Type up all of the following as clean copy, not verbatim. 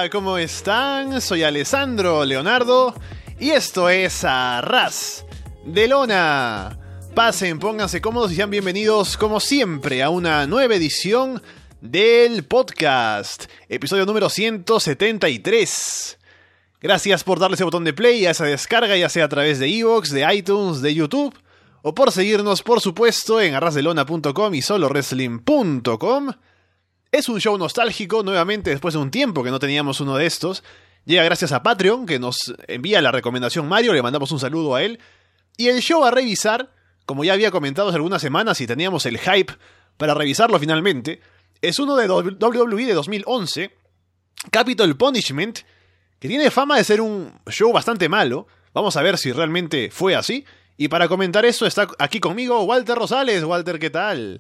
Hola, ¿cómo están? Soy Alessandro Leonardo y esto es Arras de Lona. Pasen, pónganse cómodos y sean bienvenidos, como siempre, a una nueva edición del podcast, episodio número 173. Gracias por darle ese botón de play a esa descarga, ya sea a través de iVoox, de iTunes, de YouTube, o por seguirnos, por supuesto, en arrasdelona.com y solowrestling.com. Es un show nostálgico, nuevamente después de un tiempo que no teníamos uno de estos. Llega gracias a Patreon, que nos envía la recomendación Mario, le mandamos un saludo a él. Y el show a revisar, como ya había comentado hace algunas semanas y teníamos el hype para revisarlo finalmente, es uno de WWE de 2011, Capital Punishment, que tiene fama de ser un show bastante malo. Vamos a ver si realmente fue así. Y para comentar esto está aquí conmigo Walter Rosales. Walter, ¿qué tal?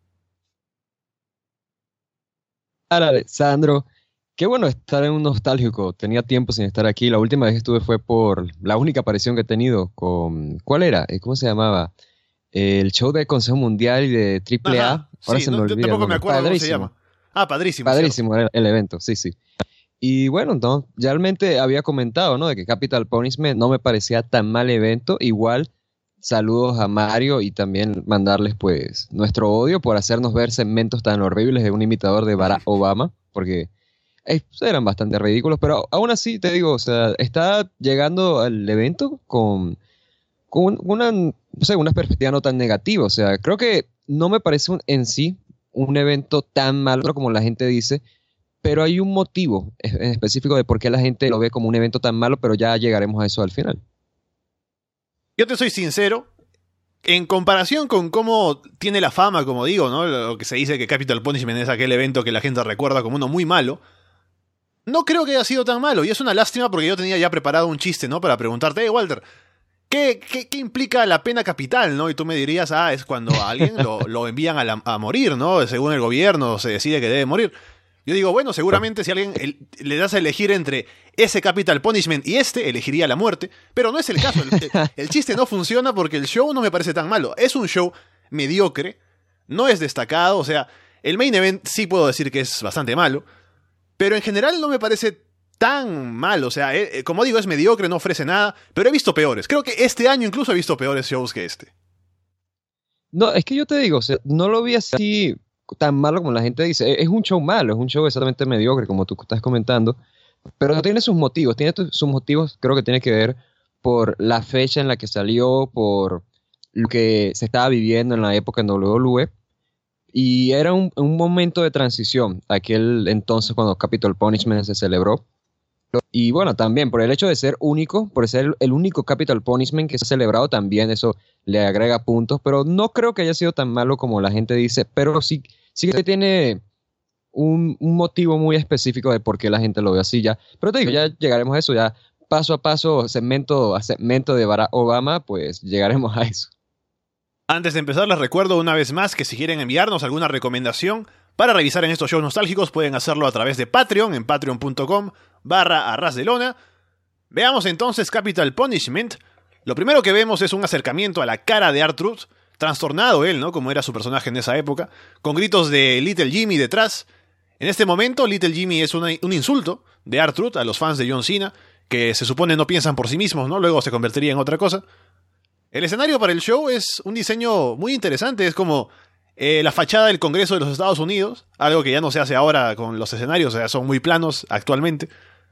Hola, Alessandro, qué bueno estar en un nostálgico. Tenía tiempo sin estar aquí. La última vez que estuve fue por la única aparición que he tenido con... ¿Cuál era? ¿Cómo se llamaba? El show de Consejo Mundial y de AAA. Ajá, Ahora sí, se me olvida. yo tampoco me acuerdo cómo se Padrísimo. llama. Ah, padrísimo. Padrísimo era el evento, sí. Y bueno, no, realmente había comentado, ¿no? De que Capital Punishment no me parecía tan mal evento. Igual, saludos a Mario y también mandarles pues nuestro odio por hacernos ver segmentos tan horribles de un imitador de Barack Obama, porque eran bastante ridículos, pero aún así te digo, o sea, está llegando al evento con una, no sé, una perspectiva no tan negativa. O sea, creo que no me parece en sí un evento tan malo como la gente dice, pero hay un motivo en específico de por qué la gente lo ve como un evento tan malo, pero ya llegaremos a eso al final. Yo te soy sincero, en comparación con cómo tiene la fama, como digo, ¿no? Lo que se dice que Capital Punishment es aquel evento que la gente recuerda como uno muy malo, no creo que haya sido tan malo, y es una lástima porque yo tenía ya preparado un chiste, ¿no? Para preguntarte, Walter, ¿qué implica la pena capital, ¿no? Y tú me dirías, es cuando a alguien lo envían a morir, ¿no? Según el gobierno se decide que debe morir. Yo digo, bueno, seguramente si alguien le das a elegir entre ese Capital Punishment y elegiría la muerte, pero no es el caso. El chiste no funciona porque el show no me parece tan malo. Es un show mediocre, no es destacado, o sea, el main event sí puedo decir que es bastante malo, pero en general no me parece tan malo. O sea, como digo, es mediocre, no ofrece nada, pero he visto peores. Creo que este año incluso he visto peores shows que este. No, es que yo te digo, o sea, no lo vi así tan malo como la gente dice. Es un show malo, es un show exactamente mediocre, como tú estás comentando, pero tiene sus motivos. Sus motivos, creo que tiene que ver por la fecha en la que salió, por lo que se estaba viviendo en la época en WWE, y era un momento de transición, aquel entonces cuando Capital Punishment se celebró. Y bueno, también por el hecho de ser único, por ser el único Capital Punishment que se ha celebrado, también eso le agrega puntos, pero no creo que haya sido tan malo como la gente dice, pero sí que tiene un motivo muy específico de por qué la gente lo ve así ya. Pero te digo, ya llegaremos a eso, ya paso a paso, segmento a segmento de Barack Obama, pues llegaremos a eso. Antes de empezar, les recuerdo una vez más que si quieren enviarnos alguna recomendación para revisar en estos shows nostálgicos, pueden hacerlo a través de Patreon, en patreon.com/arrasdelona. Veamos entonces Capital Punishment. Lo primero que vemos es un acercamiento a la cara de R-Truth, trastornado él, ¿no? Como era su personaje en esa época, con gritos de Little Jimmy detrás. En este momento, Little Jimmy es un insulto de R-Truth a los fans de John Cena, que se supone no piensan por sí mismos, ¿no? Luego se convertiría en otra cosa. El escenario para el show es un diseño muy interesante, es como la fachada del Congreso de los Estados Unidos, algo que ya no se hace ahora con los escenarios, o sea, son muy planos actualmente.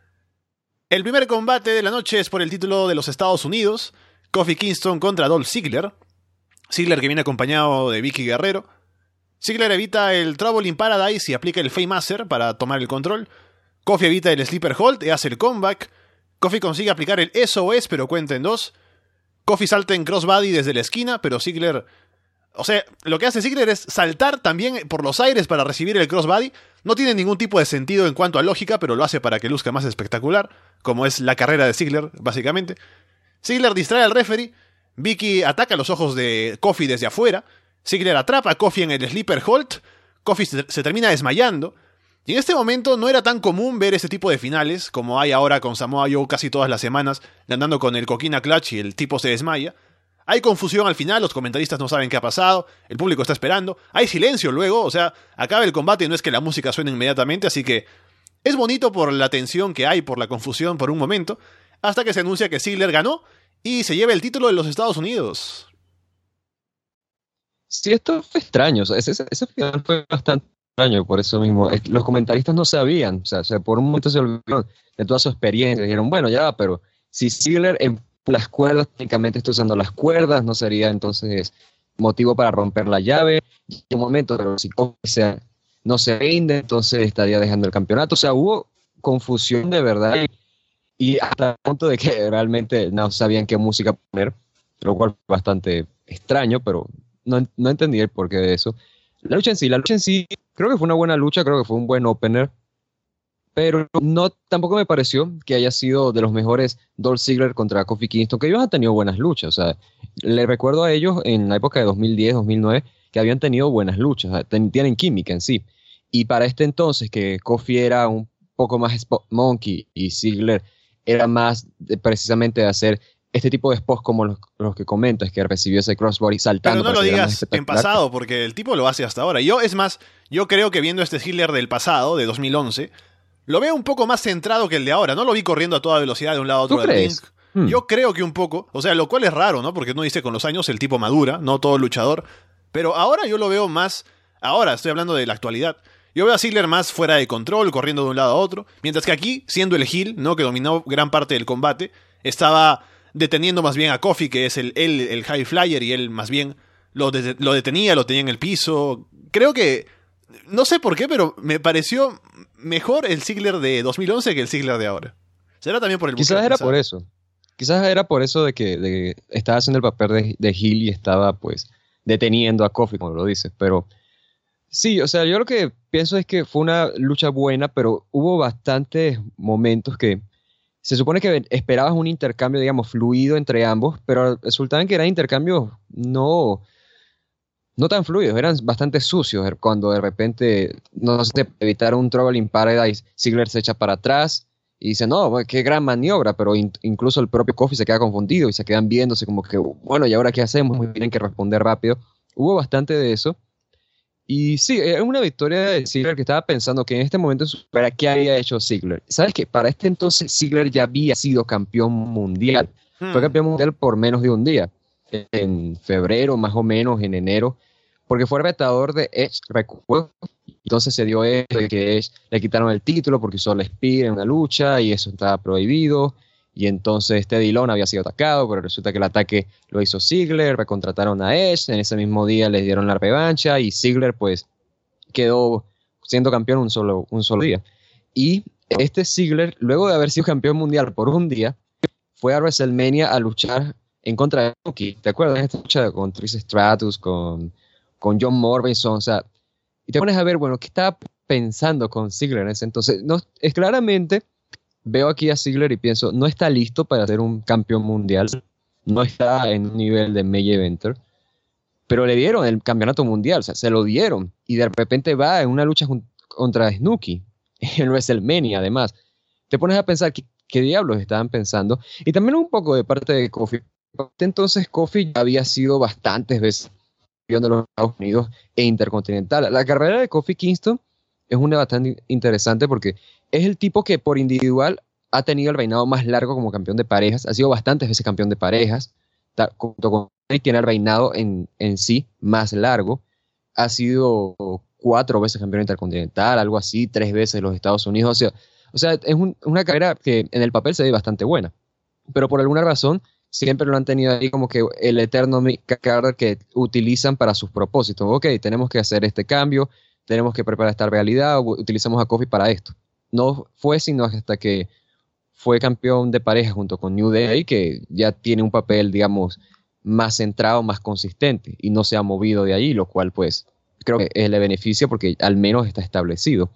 El primer combate de la noche es por el título de los Estados Unidos, Kofi Kingston contra Dolph Ziggler. Ziggler, que viene acompañado de Vicky Guerrero. Ziggler evita el Trouble in Paradise y aplica el Faymaster para tomar el control. Kofi evita el Sleeper Hold y hace el comeback. Kofi consigue aplicar el SOS, pero cuenta en 2. Kofi salta en crossbody desde la esquina, pero Ziggler... O sea, lo que hace Ziggler es saltar también por los aires para recibir el crossbody. No tiene ningún tipo de sentido en cuanto a lógica, pero lo hace para que luzca más espectacular, como es la carrera de Ziggler, básicamente. Ziggler distrae al referee. Vicky ataca los ojos de Kofi desde afuera. Ziggler atrapa a Kofi en el Sleeper Hold. Kofi se termina desmayando. Y en este momento no era tan común ver ese tipo de finales, como hay ahora con Samoa Joe casi todas las semanas, andando con el Coquina Clutch y el tipo se desmaya. Hay confusión al final, los comentaristas no saben qué ha pasado, el público está esperando, hay silencio luego, o sea, acaba el combate y no es que la música suene inmediatamente, así que Es bonito por la tensión que hay, por la confusión por un momento, hasta que se anuncia que Ziggler ganó y se lleva el título de los Estados Unidos. Sí, esto fue extraño, o sea, ese final fue bastante extraño por eso mismo. Los comentaristas no sabían, o sea, por un momento se olvidaron de toda su experiencia, dijeron, bueno, ya, pero si Ziggler en las cuerdas, técnicamente está usando las cuerdas, no sería entonces motivo para romper la llave, y en un momento, pero si no se rinde, entonces estaría dejando el campeonato, o sea, hubo confusión de verdad, y hasta el punto de que realmente no sabían qué música poner, lo cual fue bastante extraño, pero no entendí el porqué de eso. La lucha en sí, creo que fue una buena lucha, creo que fue un buen opener, pero tampoco me pareció que haya sido de los mejores Dolph Ziggler contra Kofi Kingston, que ellos han tenido buenas luchas, o sea, le recuerdo a ellos en la época de 2010, 2009, que habían tenido buenas luchas, o sea, tienen química en sí, y para este entonces que Kofi era un poco más Spot Monkey y Ziggler era más precisamente de hacer este tipo de spots como los que comentas, que recibió ese crossbody saltando. Pero no lo digas en pasado, porque el tipo lo hace hasta ahora. Yo creo que viendo este Ziggler del pasado, de 2011, lo veo un poco más centrado que el de ahora. No lo vi corriendo a toda velocidad de un lado a otro del ring. Yo creo que un poco, o sea, lo cual es raro, ¿no? Porque uno dice con los años el tipo madura, no todo luchador. Pero ahora yo lo veo más, ahora estoy hablando de la actualidad. Yo veo a Ziggler más fuera de control, corriendo de un lado a otro. Mientras que aquí, siendo el heel, ¿no? Que dominó gran parte del combate, estaba deteniendo más bien a Kofi, que es el high flyer, y él más bien lo detenía, lo tenía en el piso. Creo que, no sé por qué, pero me pareció mejor el Ziggler de 2011 que el Ziggler de ahora. ¿Será también por el Quizás era por eso. Quizás era por eso de que estaba haciendo el papel de heel y estaba pues deteniendo a Kofi, como lo dices, pero sí, o sea, yo lo que pienso es que fue una lucha buena, pero hubo bastantes momentos que se supone que esperabas un intercambio, digamos, fluido entre ambos, pero resultaban que eran intercambios no tan fluidos, eran bastante sucios, cuando de repente, no sé, evitar un Trouble in Paradise, Ziggler se echa para atrás y dice, no, qué gran maniobra, pero incluso el propio Kofi se queda confundido y se quedan viéndose como que, bueno, ¿y ahora qué hacemos? Tienen que responder rápido. Hubo bastante de eso. Y sí, era una victoria de Ziggler que estaba pensando que en este momento ¿para qué había hecho Ziggler? ¿Sabes qué? Para este entonces Ziggler ya había sido campeón mundial. Fue campeón mundial por menos de un día. En febrero, más o menos, en enero. Porque fue retador de Edge, recuerdo. Entonces se dio esto de que Edge le quitaron el título porque usó el Spear en una lucha y eso estaba prohibido. Y entonces Dillon había sido atacado, pero resulta que el ataque lo hizo Ziggler, recontrataron a Edge, en ese mismo día les dieron la revancha y Ziggler pues quedó siendo campeón un solo día. Y este Ziggler, luego de haber sido campeón mundial por un día, fue a WrestleMania a luchar en contra de Nuki. ¿Te acuerdas de esta lucha con Trish Stratus, con John Morrison? O sea, y te pones a ver, bueno, ¿qué estaba pensando con Ziggler en ese entonces? No, es claramente... Veo aquí a Ziggler y pienso, no está listo para ser un campeón mundial, no está en un nivel de main eventer, pero le dieron el campeonato mundial, o sea, se lo dieron, y de repente va en una lucha contra Snooki, en WrestleMania además. Te pones a pensar qué diablos estaban pensando, y también un poco de parte de Kofi. Entonces Kofi ya había sido bastantes veces campeón de los Estados Unidos e intercontinental. La carrera de Kofi Kingston es una bastante interesante porque es el tipo que por individual ha tenido el reinado más largo como campeón de parejas, ha sido bastantes veces campeón de parejas, junto con él tiene el reinado en sí más largo, ha sido 4 veces campeón intercontinental, algo así, 3 veces los Estados Unidos, o sea es una carrera que en el papel se ve bastante buena, pero por alguna razón siempre lo han tenido ahí como que el eterno card que utilizan para sus propósitos. Ok, tenemos que hacer este cambio, tenemos que preparar esta realidad, utilizamos a Kofi para esto. No fue sino hasta que fue campeón de pareja junto con New Day, que ya tiene un papel, digamos, más centrado, más consistente, y no se ha movido de ahí, lo cual pues creo que le beneficia porque al menos está establecido.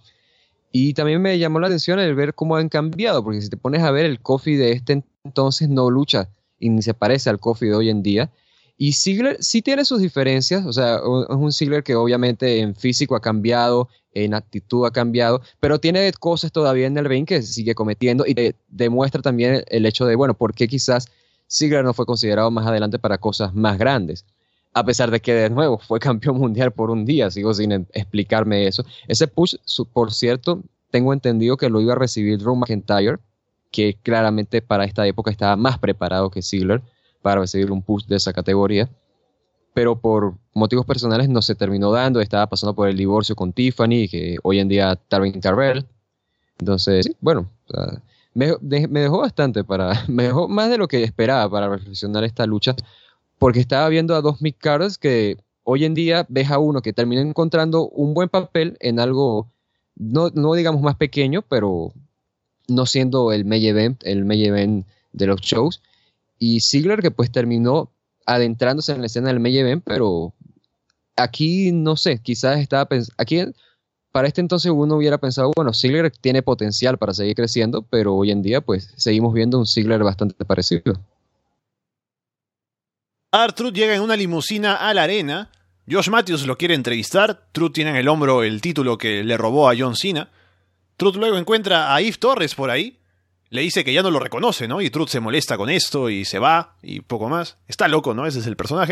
Y también me llamó la atención el ver cómo han cambiado, porque si te pones a ver el Kofi de este entonces no lucha y ni se parece al Kofi de hoy en día. Y Ziggler sí tiene sus diferencias, o sea, es un Ziggler que obviamente en físico ha cambiado, en actitud ha cambiado, pero tiene cosas todavía en el ring que sigue cometiendo y demuestra también el hecho de, bueno, por qué quizás Ziggler no fue considerado más adelante para cosas más grandes. A pesar de que, de nuevo, fue campeón mundial por un día, sigo sin explicarme eso. Ese push, por cierto, tengo entendido que lo iba a recibir Drew McIntyre, que claramente para esta época estaba más preparado que Ziggler para recibir un push de esa categoría, pero por motivos personales no se terminó dando, estaba pasando por el divorcio con Tiffany, que hoy en día Taryn Carrell. Entonces, sí, bueno, o sea, me dejó bastante me dejó más de lo que esperaba para reflexionar esta lucha, porque estaba viendo a dos mid-carders que hoy en día ves a uno que termina encontrando un buen papel en algo, no digamos más pequeño, pero no siendo el main event de los shows, y Ziggler que pues terminó adentrándose en la escena del main event, pero aquí no sé, quizás estaba pensando, aquí para este entonces uno hubiera pensado, bueno, Ziggler tiene potencial para seguir creciendo, pero hoy en día pues seguimos viendo un Ziggler bastante parecido. R-Truth llega en una limusina a la arena. Josh Matthews lo quiere entrevistar. Truth tiene en el hombro el título que le robó a John Cena. Truth luego encuentra a Eve Torres por ahí. Le dice que ya no lo reconoce, ¿no? Y Truth se molesta con esto y se va y poco más. Está loco, ¿no? Ese es el personaje.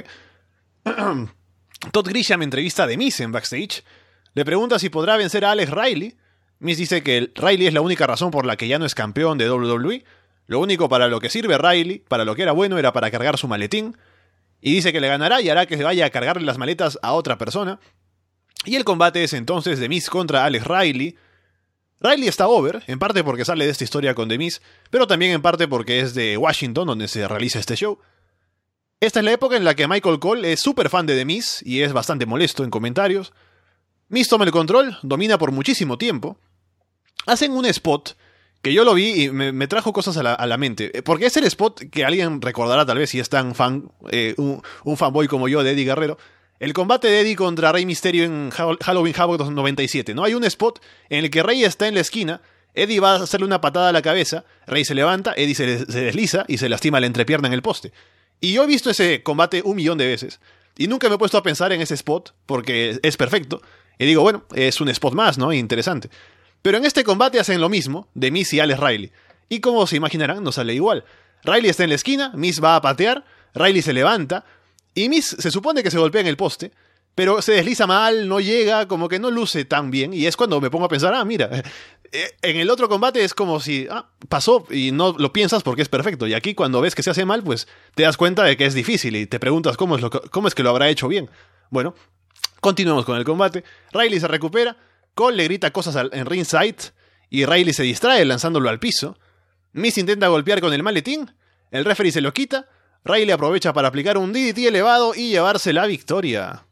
Todd Grisham entrevista a The Miz en backstage. Le pregunta si podrá vencer a Alex Riley. Miz dice que Riley es la única razón por la que ya no es campeón de WWE. Lo único para lo que sirve Riley, para lo que era bueno, era para cargar su maletín. Y dice que le ganará y hará que se vaya a cargarle las maletas a otra persona. Y el combate es entonces The Miz contra Alex Riley. Riley está over, en parte porque sale de esta historia con The Miz, pero también en parte porque es de Washington, donde se realiza este show. Esta es la época en la que Michael Cole es súper fan de The Miz y es bastante molesto en comentarios. Miz toma el control, domina por muchísimo tiempo. Hacen un spot que yo lo vi y me trajo cosas a la mente. Porque es el spot que alguien recordará tal vez si es tan fan, un fanboy como yo de Eddie Guerrero. El combate de Eddie contra Rey Mysterio en Halloween Havoc 97, ¿no? Hay un spot en el que Rey está en la esquina, Eddie va a hacerle una patada a la cabeza, Rey se levanta, Eddie se desliza y se lastima la entrepierna en el poste. Y yo he visto ese combate 1.000.000 de veces. Y nunca me he puesto a pensar en ese spot, porque es perfecto. Y digo, bueno, es un spot más, ¿no? Interesante. Pero en este combate hacen lo mismo, de Miz y Alex Riley. Y como se imaginarán, no sale igual. Riley está en la esquina, Miz va a patear, Riley se levanta, y Miz se supone que se golpea en el poste, pero se desliza mal, no llega, como que no luce tan bien. Y es cuando me pongo a pensar, mira, en el otro combate es como si pasó y no lo piensas porque es perfecto. Y aquí cuando ves que se hace mal, pues te das cuenta de que es difícil y te preguntas cómo es que lo habrá hecho bien. Bueno, continuemos con el combate. Riley se recupera, Cole le grita cosas en ringside y Riley se distrae lanzándolo al piso. Miz intenta golpear con el maletín, el referee se lo quita, Riley aprovecha para aplicar un DDT elevado y llevarse la victoria.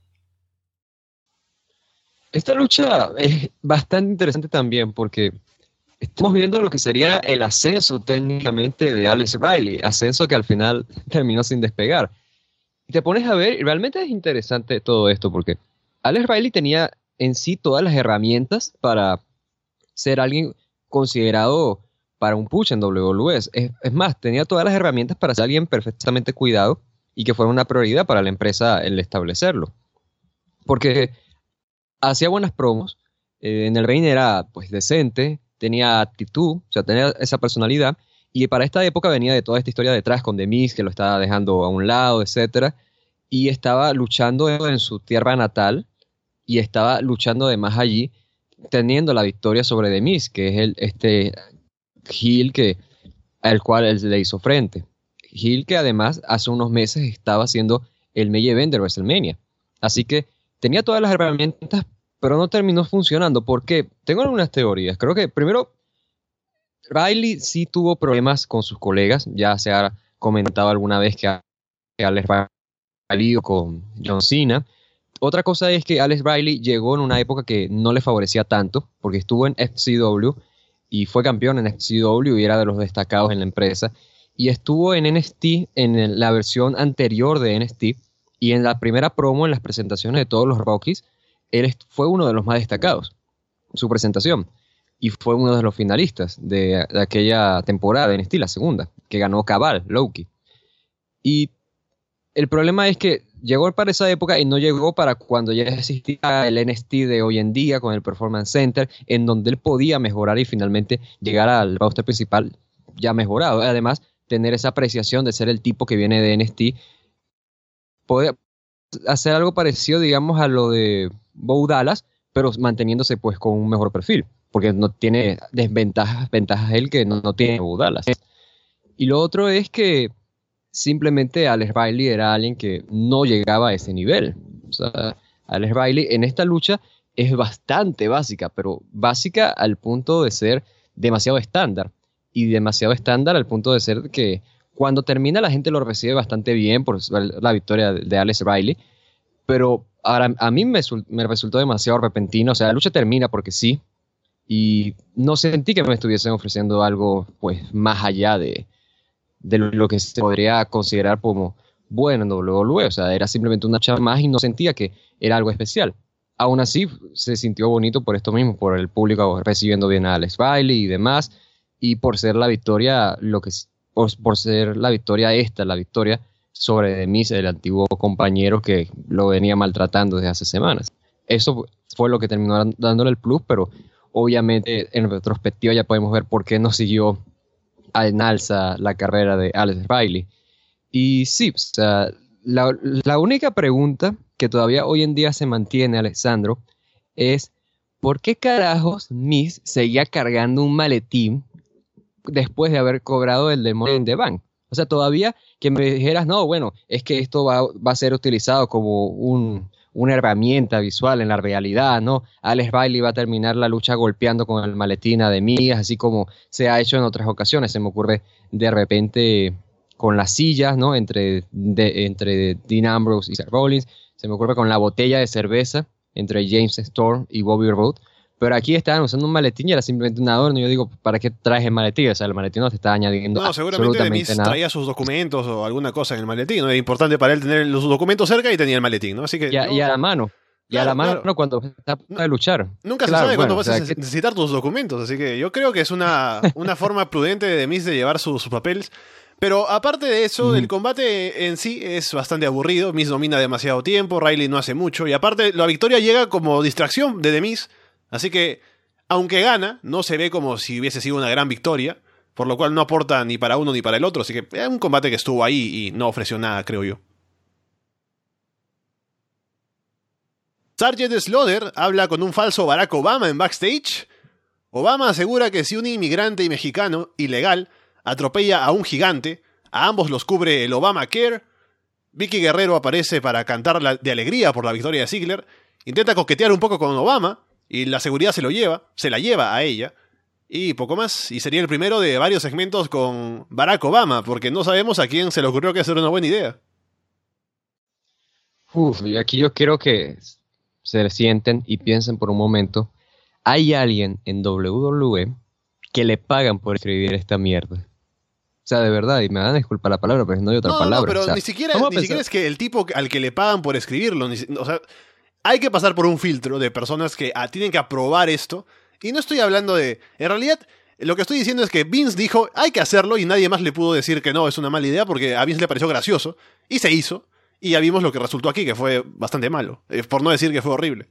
Esta lucha es bastante interesante también porque estamos viendo lo que sería el ascenso técnicamente de Alex Riley, ascenso que al final terminó sin despegar. Y te pones a ver, y realmente es interesante todo esto porque Alex Riley tenía en sí todas las herramientas para ser alguien considerado para un push en WWE. Es más, tenía todas las herramientas para ser alguien perfectamente cuidado y que fuera una prioridad para la empresa el establecerlo. Porque hacía buenas promos, en el ring era pues decente, tenía actitud, o sea, tenía esa personalidad, y para esta época venía de toda esta historia detrás con The Miz, que lo estaba dejando a un lado, etcétera, y estaba luchando en su tierra natal, y estaba luchando además allí, teniendo la victoria sobre The Miz, que es este heel al cual él le hizo frente. Heel que además hace unos meses estaba haciendo el main event de WrestleMania. Así que tenía todas las herramientas, pero no terminó funcionando. ¿Por qué? Tengo algunas teorías. Creo que primero, Riley sí tuvo problemas con sus colegas. Ya se ha comentado alguna vez que Alex Riley con John Cena. Otra cosa es que Alex Riley llegó en una época que no le favorecía tanto, porque estuvo en FCW y fue campeón en FCW y era de los destacados en la empresa. Y estuvo en NXT, en la versión anterior de NXT, y en la primera promo, en las presentaciones de todos los Rockies, él fue uno de los más destacados, su presentación. Y fue uno de los finalistas de aquella temporada de NXT, la segunda, que ganó Cabal, Loki. Y el problema es que llegó para esa época y no llegó para cuando ya existía el NXT de hoy en día con el Performance Center, en donde él podía mejorar y finalmente llegar al roster principal ya mejorado. Además, tener esa apreciación de ser el tipo que viene de NXT, poder hacer algo parecido, digamos, a lo de Bo Dallas, pero manteniéndose pues con un mejor perfil, porque no tiene ventajas él que no tiene Bo Dallas. Y lo otro es que simplemente Alex Riley era alguien que no llegaba a ese nivel. O sea, Alex Riley en esta lucha es bastante básica, pero básica al punto de ser demasiado estándar. Y demasiado estándar al punto de ser que cuando termina la gente lo recibe bastante bien por la victoria de Alex Riley, pero ahora a mí me resultó demasiado repentino. O sea, la lucha termina porque sí, y no sentí que me estuviesen ofreciendo algo pues más allá de lo que se podría considerar como bueno en WWE. O sea, era simplemente una lucha más y no sentía que era algo especial. Aún así, se sintió bonito por esto mismo, por el público recibiendo bien a Alex Riley y demás, y por ser la victoria, por ser la victoria la victoria sobre The Miz, el antiguo compañero que lo venía maltratando desde hace semanas. Eso fue lo que terminó dándole el plus, pero obviamente en retrospectiva ya podemos ver por qué no siguió en alza la carrera de Alex Riley. Y sí, o sea, la única pregunta que todavía hoy en día se mantiene, Alessandro, es ¿por qué carajos Miz seguía cargando un maletín después de haber cobrado el de Money in the Bank? O sea, todavía que me dijeras, no, bueno, es que esto va a ser utilizado como una herramienta visual en la realidad, ¿no? Alex Riley va a terminar la lucha golpeando con el maletín a The Miz, así como se ha hecho en otras ocasiones. Se me ocurre de repente con las sillas, ¿no? Entre Dean Ambrose y Seth Rollins. Se me ocurre con la botella de cerveza entre James Storm y Bobby Roode. Pero aquí estaban usando un maletín y era simplemente un adorno. Y yo digo, ¿para qué traes el maletín? O sea, el maletín no te está añadiendo seguramente absolutamente nada. Traía sus documentos o alguna cosa en el maletín, ¿no? Era importante para él tener los documentos cerca y tenía el maletín, ¿no? Así que, y a la mano. Y a la mano cuando está a punto de luchar. Nunca se sabe cuándo vas a necesitar tus documentos. Así que yo creo que es una forma prudente de Miz de llevar sus papeles. Pero aparte de eso, el combate en sí es bastante aburrido. Miz domina demasiado tiempo, Riley no hace mucho. Y aparte, la victoria llega como distracción de The Miz. Así que, aunque gana, no se ve como si hubiese sido una gran victoria. Por lo cual no aporta ni para uno ni para el otro. Así que es un combate que estuvo ahí y no ofreció nada, creo yo. Sergeant Slaughter habla con un falso Barack Obama en backstage. Obama asegura que si un inmigrante y mexicano ilegal atropella a un gigante, a ambos los cubre el Obamacare. Vicky Guerrero aparece para cantar de alegría por la victoria de Ziggler. Intenta coquetear un poco con Obama y la seguridad se la lleva a ella. Y poco más, y sería el primero de varios segmentos con Barack Obama, porque no sabemos a quién se le ocurrió que hacer una buena idea. Y aquí yo quiero que se sienten y piensen por un momento, hay alguien en WWE que le pagan por escribir esta mierda. O sea, de verdad, y me van a disculpar la palabra, pero no hay otra palabra. No, pero o sea, ni siquiera es que el tipo al que le pagan por escribirlo, o sea, hay que pasar por un filtro de personas que tienen que aprobar esto. Y no estoy hablando de... En realidad, lo que estoy diciendo es que Vince dijo, hay que hacerlo, y nadie más le pudo decir que no, es una mala idea, porque a Vince le pareció gracioso, y se hizo, y ya vimos lo que resultó aquí, que fue bastante malo, por no decir que fue horrible.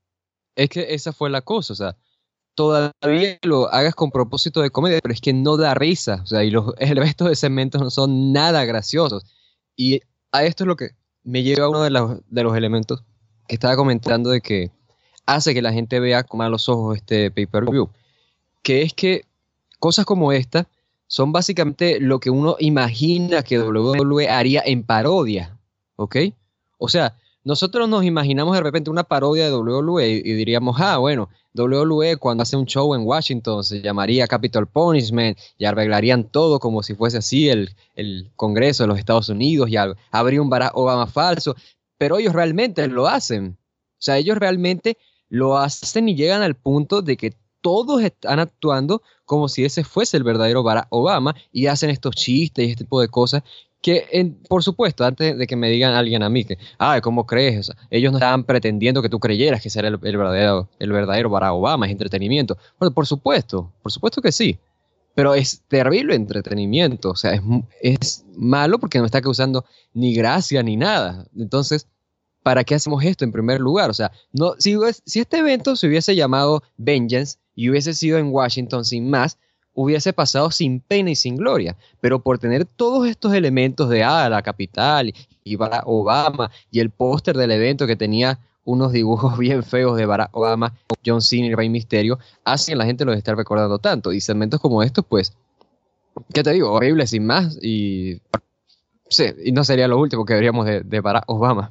Es que esa fue la cosa, o sea, todavía lo hagas con propósito de comedia, pero es que no da risa, o sea, y el resto de segmentos no son nada graciosos. Y a esto es lo que me lleva a uno de los elementos que estaba comentando de que hace que la gente vea con malos ojos este pay-per-view, que es que cosas como esta son básicamente lo que uno imagina que WWE haría en parodia, ¿ok? O sea, nosotros nos imaginamos de repente una parodia de WWE y diríamos, bueno, WWE cuando hace un show en Washington se llamaría Capital Punishment y arreglarían todo como si fuese así el Congreso de los Estados Unidos y habría un Barack Obama falso, pero ellos realmente lo hacen. O sea, ellos realmente lo hacen y llegan al punto de que todos están actuando como si ese fuese el verdadero Barack Obama y hacen estos chistes y este tipo de cosas que, por supuesto, antes de que me digan alguien a mí que, ¿cómo crees? O sea, ellos no estaban pretendiendo que tú creyeras que será el verdadero Barack Obama, es entretenimiento. Bueno, por supuesto que sí, pero es terrible entretenimiento, o sea, es malo porque no está causando ni gracia ni nada. Entonces, ¿para qué hacemos esto en primer lugar? O sea, no, si este evento se hubiese llamado Vengeance y hubiese sido en Washington sin más, hubiese pasado sin pena y sin gloria. Pero por tener todos estos elementos de la capital y Barack Obama y el póster del evento que tenía unos dibujos bien feos de Barack Obama, John Cena y Rey Mysterio, hacen que la gente los esté recordando tanto. Y segmentos como estos, pues, ¿qué te digo? Horribles sin más. Y, sí, y no sería lo último que veríamos de Barack Obama.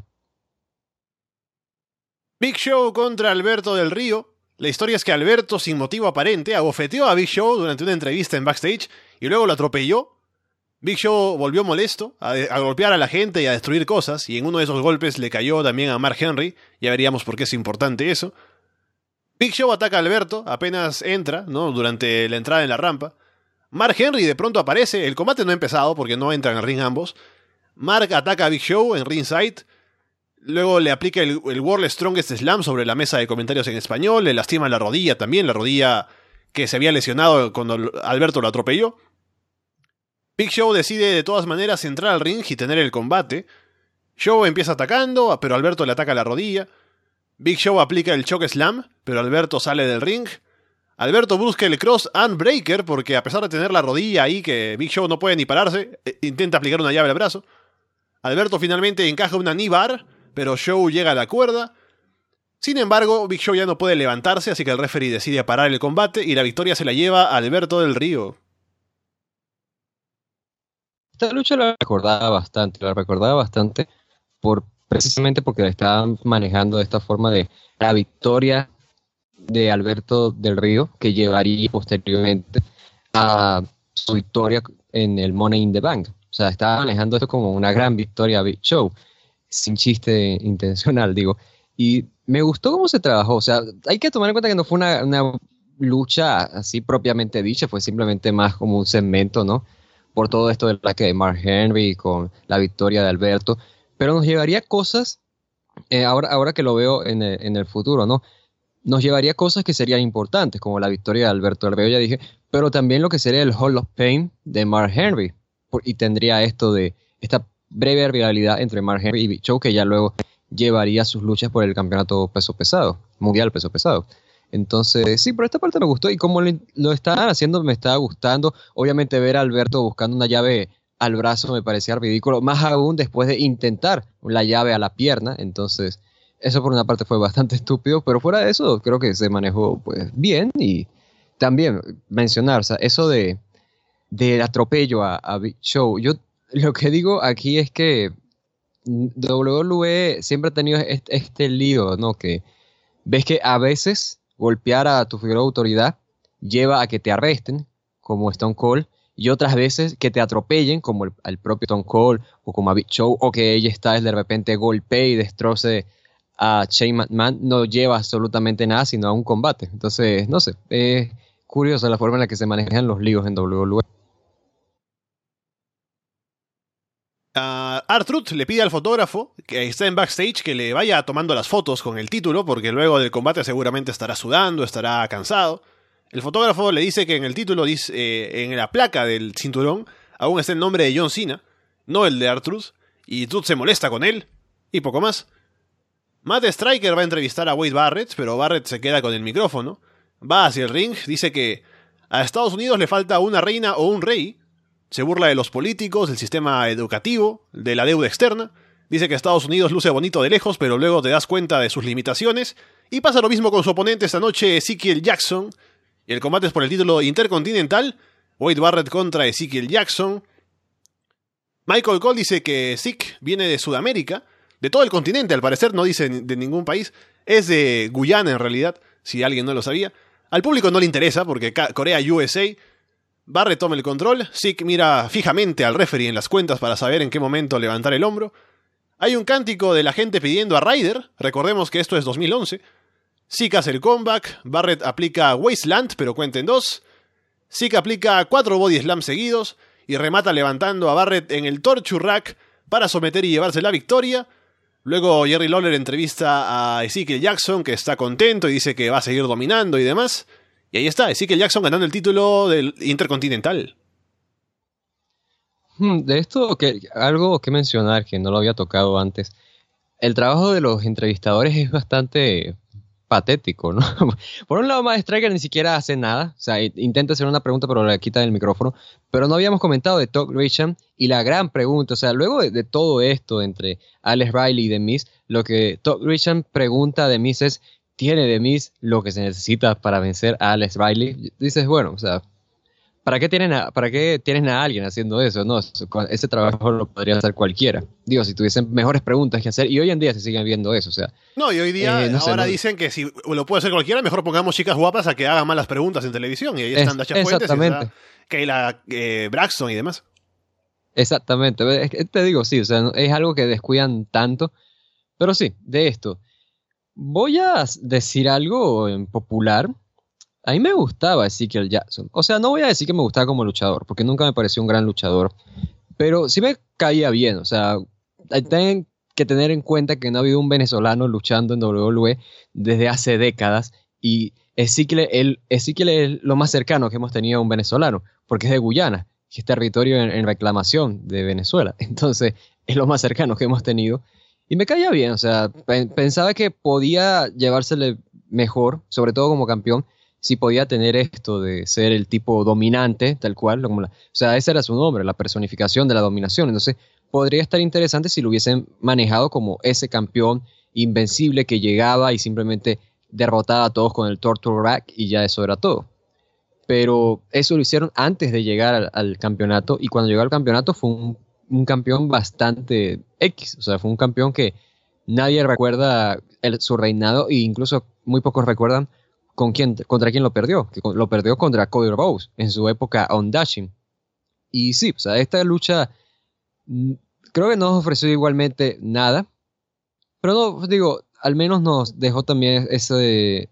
Big Show contra Alberto del Río. La historia es que Alberto, sin motivo aparente, abofeteó a Big Show durante una entrevista en backstage y luego lo atropelló. Big Show volvió molesto a golpear a la gente y a destruir cosas, y en uno de esos golpes le cayó también a Mark Henry. Ya veríamos por qué es importante eso. Big Show ataca a Alberto, apenas entra, ¿no? Durante la entrada en la rampa. Mark Henry de pronto aparece, el combate no ha empezado porque no entran al ring ambos. Mark ataca a Big Show en ringside, luego le aplica el World's Strongest Slam sobre la mesa de comentarios en español, le lastima la rodilla también, la rodilla que se había lesionado cuando Alberto lo atropelló. Big Show decide de todas maneras entrar al ring y tener el combate. Show empieza atacando, pero Alberto le ataca la rodilla. Big Show aplica el Choke Slam, pero Alberto sale del ring. Alberto busca el Cross and Breaker porque a pesar de tener la rodilla ahí que Big Show no puede ni pararse, intenta aplicar una llave al brazo. Alberto finalmente encaja una knee bar, pero Show llega a la cuerda. Sin embargo, Big Show ya no puede levantarse, así que el referee decide parar el combate y la victoria se la lleva a Alberto del Río. Esta lucha la recordaba bastante precisamente porque la estaban manejando de esta forma de la victoria de Alberto del Río, que llevaría posteriormente a su victoria en el Money in the Bank. O sea, estaba manejando esto como una gran victoria a Big Show, sin chiste intencional, digo. Y me gustó cómo se trabajó. O sea, hay que tomar en cuenta que no fue una lucha así propiamente dicha, fue simplemente más como un segmento, ¿no? Por todo esto del ataque de Mark Henry con la victoria de Alberto, pero nos llevaría cosas, ahora que lo veo en el futuro, ¿no? Nos llevaría cosas que serían importantes, como la victoria de Alberto del Río, ya dije, pero también lo que sería el Hall of Fame de Mark Henry, y tendría esta breve rivalidad entre Mark Henry y Big Show, que ya luego llevaría sus luchas por el campeonato peso pesado, mundial peso pesado. Entonces, sí, por esta parte me gustó y como lo estaban haciendo me estaba gustando. Obviamente ver a Alberto buscando una llave al brazo me parecía ridículo, más aún después de intentar la llave a la pierna. Entonces, eso por una parte fue bastante estúpido, pero fuera de eso creo que se manejó pues bien. Y también mencionar, o sea, eso del atropello a Big Show. Yo lo que digo aquí es que WWE siempre ha tenido este lío, ¿no? Que ves que a veces golpear a tu figura de autoridad lleva a que te arresten, como Stone Cold, y otras veces que te atropellen, como al propio Stone Cold, o como a Big Show, o que ella Styles de repente golpee y destroce a Shane McMahon, no lleva absolutamente nada, sino a un combate. Entonces, no sé, es curiosa la forma en la que se manejan los líos en WWE. R-Truth le pide al fotógrafo que está en backstage que le vaya tomando las fotos con el título, porque luego del combate seguramente estará sudando, estará cansado. El fotógrafo le dice que en el título, dice, en la placa del cinturón, aún está el nombre de John Cena, no el de R-Truth, y Truth se molesta con él, y poco más. Matt Striker va a entrevistar a Wade Barrett, pero Barrett se queda con el micrófono, va hacia el ring, dice que a Estados Unidos le falta una reina o un rey. Se burla de los políticos, del sistema educativo, de la deuda externa. Dice que Estados Unidos luce bonito de lejos, pero luego te das cuenta de sus limitaciones. Y pasa lo mismo con su oponente esta noche, Ezekiel Jackson. Y el combate es por el título intercontinental. Wade Barrett contra Ezekiel Jackson. Michael Cole dice que Zeke viene de Sudamérica, de todo el continente al parecer, no dice de ningún país. Es de Guyana en realidad, si alguien no lo sabía. Al público no le interesa porque Corea USA. Barrett toma el control, Zeke mira fijamente al referee en las cuentas para saber en qué momento levantar el hombro. Hay un cántico de la gente pidiendo a Ryder, recordemos que esto es 2011. Zeke hace el comeback, Barrett aplica Wasteland, pero cuenta en 2. Zeke aplica 4 body slams seguidos y remata levantando a Barrett en el Torture Rack para someter y llevarse la victoria. Luego Jerry Lawler entrevista a Ezekiel Jackson, que está contento y dice que va a seguir dominando y demás. Y ahí está, Ezekiel Jackson ganando el título del Intercontinental. De esto, algo que mencionar que no lo había tocado antes. El trabajo de los entrevistadores es bastante patético, ¿no? Por un lado, Matt Striker ni siquiera hace nada, o sea, intenta hacer una pregunta pero le quitan el micrófono, pero no habíamos comentado de Todd Grisham y la gran pregunta, o sea, luego de todo esto entre Alex Riley y The Miz, lo que Todd Grisham pregunta a The Miz es, ¿tiene The Miz lo que se necesita para vencer a Alex Riley? Dices, bueno, o sea, ¿para qué tienen a alguien haciendo eso? No, ese trabajo lo podría hacer cualquiera. Digo, si tuviesen mejores preguntas que hacer, y hoy en día se siguen viendo eso, o sea. No, y hoy día dicen que si lo puede hacer cualquiera, mejor pongamos chicas guapas a que hagan malas preguntas en televisión. Y ahí están Dasha Fuentes, y Kayla Braxton y demás. Exactamente. Te digo, sí, o sea, es algo que descuidan tanto. Pero sí, de esto. Voy a decir algo en popular. A mí me gustaba Ezekiel Jackson. O sea, no voy a decir que me gustaba como luchador, porque nunca me pareció un gran luchador. Pero sí me caía bien. O sea, tienen que tener en cuenta que no ha habido un venezolano luchando en WWE desde hace décadas. Y Ezekiel es lo más cercano que hemos tenido a un venezolano, porque es de Guyana, que es territorio en reclamación de Venezuela. Entonces, es lo más cercano que hemos tenido. Y me caía bien. O sea, pensaba que podía llevársele mejor, sobre todo como campeón, si podía tener esto de ser el tipo dominante, tal cual, o sea, ese era su nombre, la personificación de la dominación. Entonces, podría estar interesante si lo hubiesen manejado como ese campeón invencible que llegaba y simplemente derrotaba a todos con el Torture Rack y ya eso era todo. Pero eso lo hicieron antes de llegar al campeonato, y cuando llegó al campeonato fue un campeón bastante X, o sea, fue un campeón que nadie recuerda su reinado, e incluso muy pocos recuerdan contra quién lo perdió, que lo perdió contra Cody Rhodes en su época on Dashing. Y sí, o sea, esta lucha creo que no nos ofreció igualmente nada, pero no, digo, al menos nos dejó también ese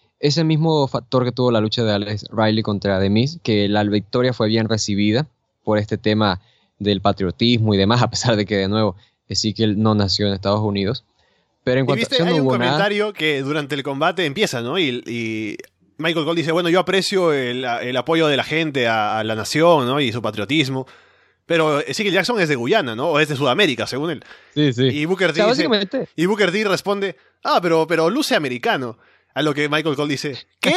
mismo factor que tuvo la lucha de Alex Riley contra The Miz, que la victoria fue bien recibida por este tema del patriotismo y demás, a pesar de que, de nuevo, Ezekiel no nació en Estados Unidos. Pero en cuanto a hay un comentario que durante el combate empieza, ¿no? Y Michael Cole dice, bueno, yo aprecio el apoyo de la gente a la nación, ¿no? Y su patriotismo. Pero Ezekiel Jackson es de Guyana, ¿no? O es de Sudamérica, según él. Sí, sí. Y Booker T, y Booker T responde, pero luce americano. A lo que Michael Cole dice, ¿qué?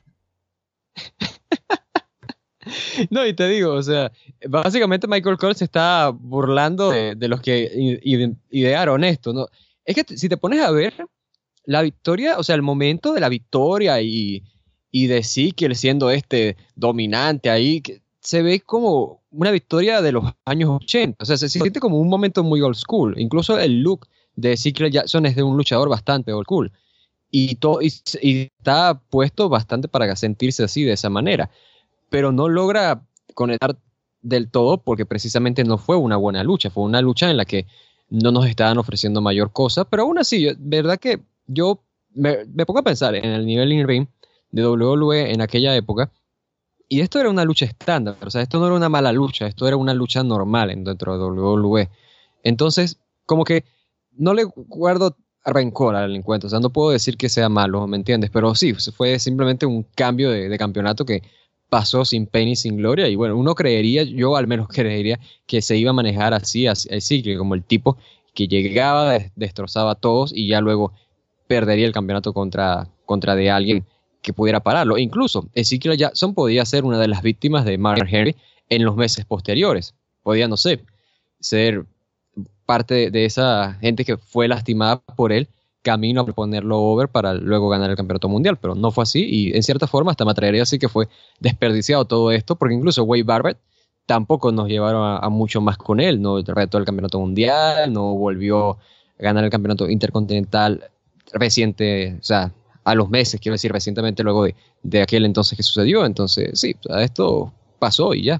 No, y te digo, o sea, básicamente Michael Cole se está burlando de los que idearon esto, ¿no? Es que si te pones a ver la victoria, o sea, el momento de la victoria y de Ezekiel siendo dominante ahí, que se ve como una victoria de los años 80. O sea, se siente como un momento muy old school. Incluso el look de Ezekiel Jackson es de un luchador bastante old school. Y está puesto bastante para sentirse así, de esa manera. Pero no logra conectar del todo porque precisamente no fue una buena lucha. Fue una lucha en la que no nos estaban ofreciendo mayor cosa, pero aún así, verdad que yo me pongo a pensar en el nivel in-ring de WWE en aquella época, y esto era una lucha estándar, o sea, esto no era una mala lucha, esto era una lucha normal dentro de WWE. Entonces, como que no le guardo rencor al encuentro, o sea, no puedo decir que sea malo, ¿me entiendes? Pero sí, fue simplemente un cambio de campeonato que pasó sin pena y sin gloria, y bueno, uno creería, yo al menos creería que se iba a manejar así que como el tipo que llegaba, destrozaba a todos y ya luego perdería el campeonato contra de alguien que pudiera pararlo. Incluso Ezekiel Jackson podía ser una de las víctimas de Mark Henry en los meses posteriores. Podía, no sé, ser parte de esa gente que fue lastimada por él, camino a ponerlo over para luego ganar el campeonato mundial, pero no fue así, y en cierta forma hasta me atrevería a decir que fue desperdiciado todo esto, porque incluso Wade Barrett tampoco nos llevaron a mucho más con él, no retó el campeonato mundial, no volvió a ganar el campeonato intercontinental reciente, o sea, a los meses, quiero decir, recientemente luego de aquel entonces que sucedió. Entonces sí, o sea, esto pasó y ya.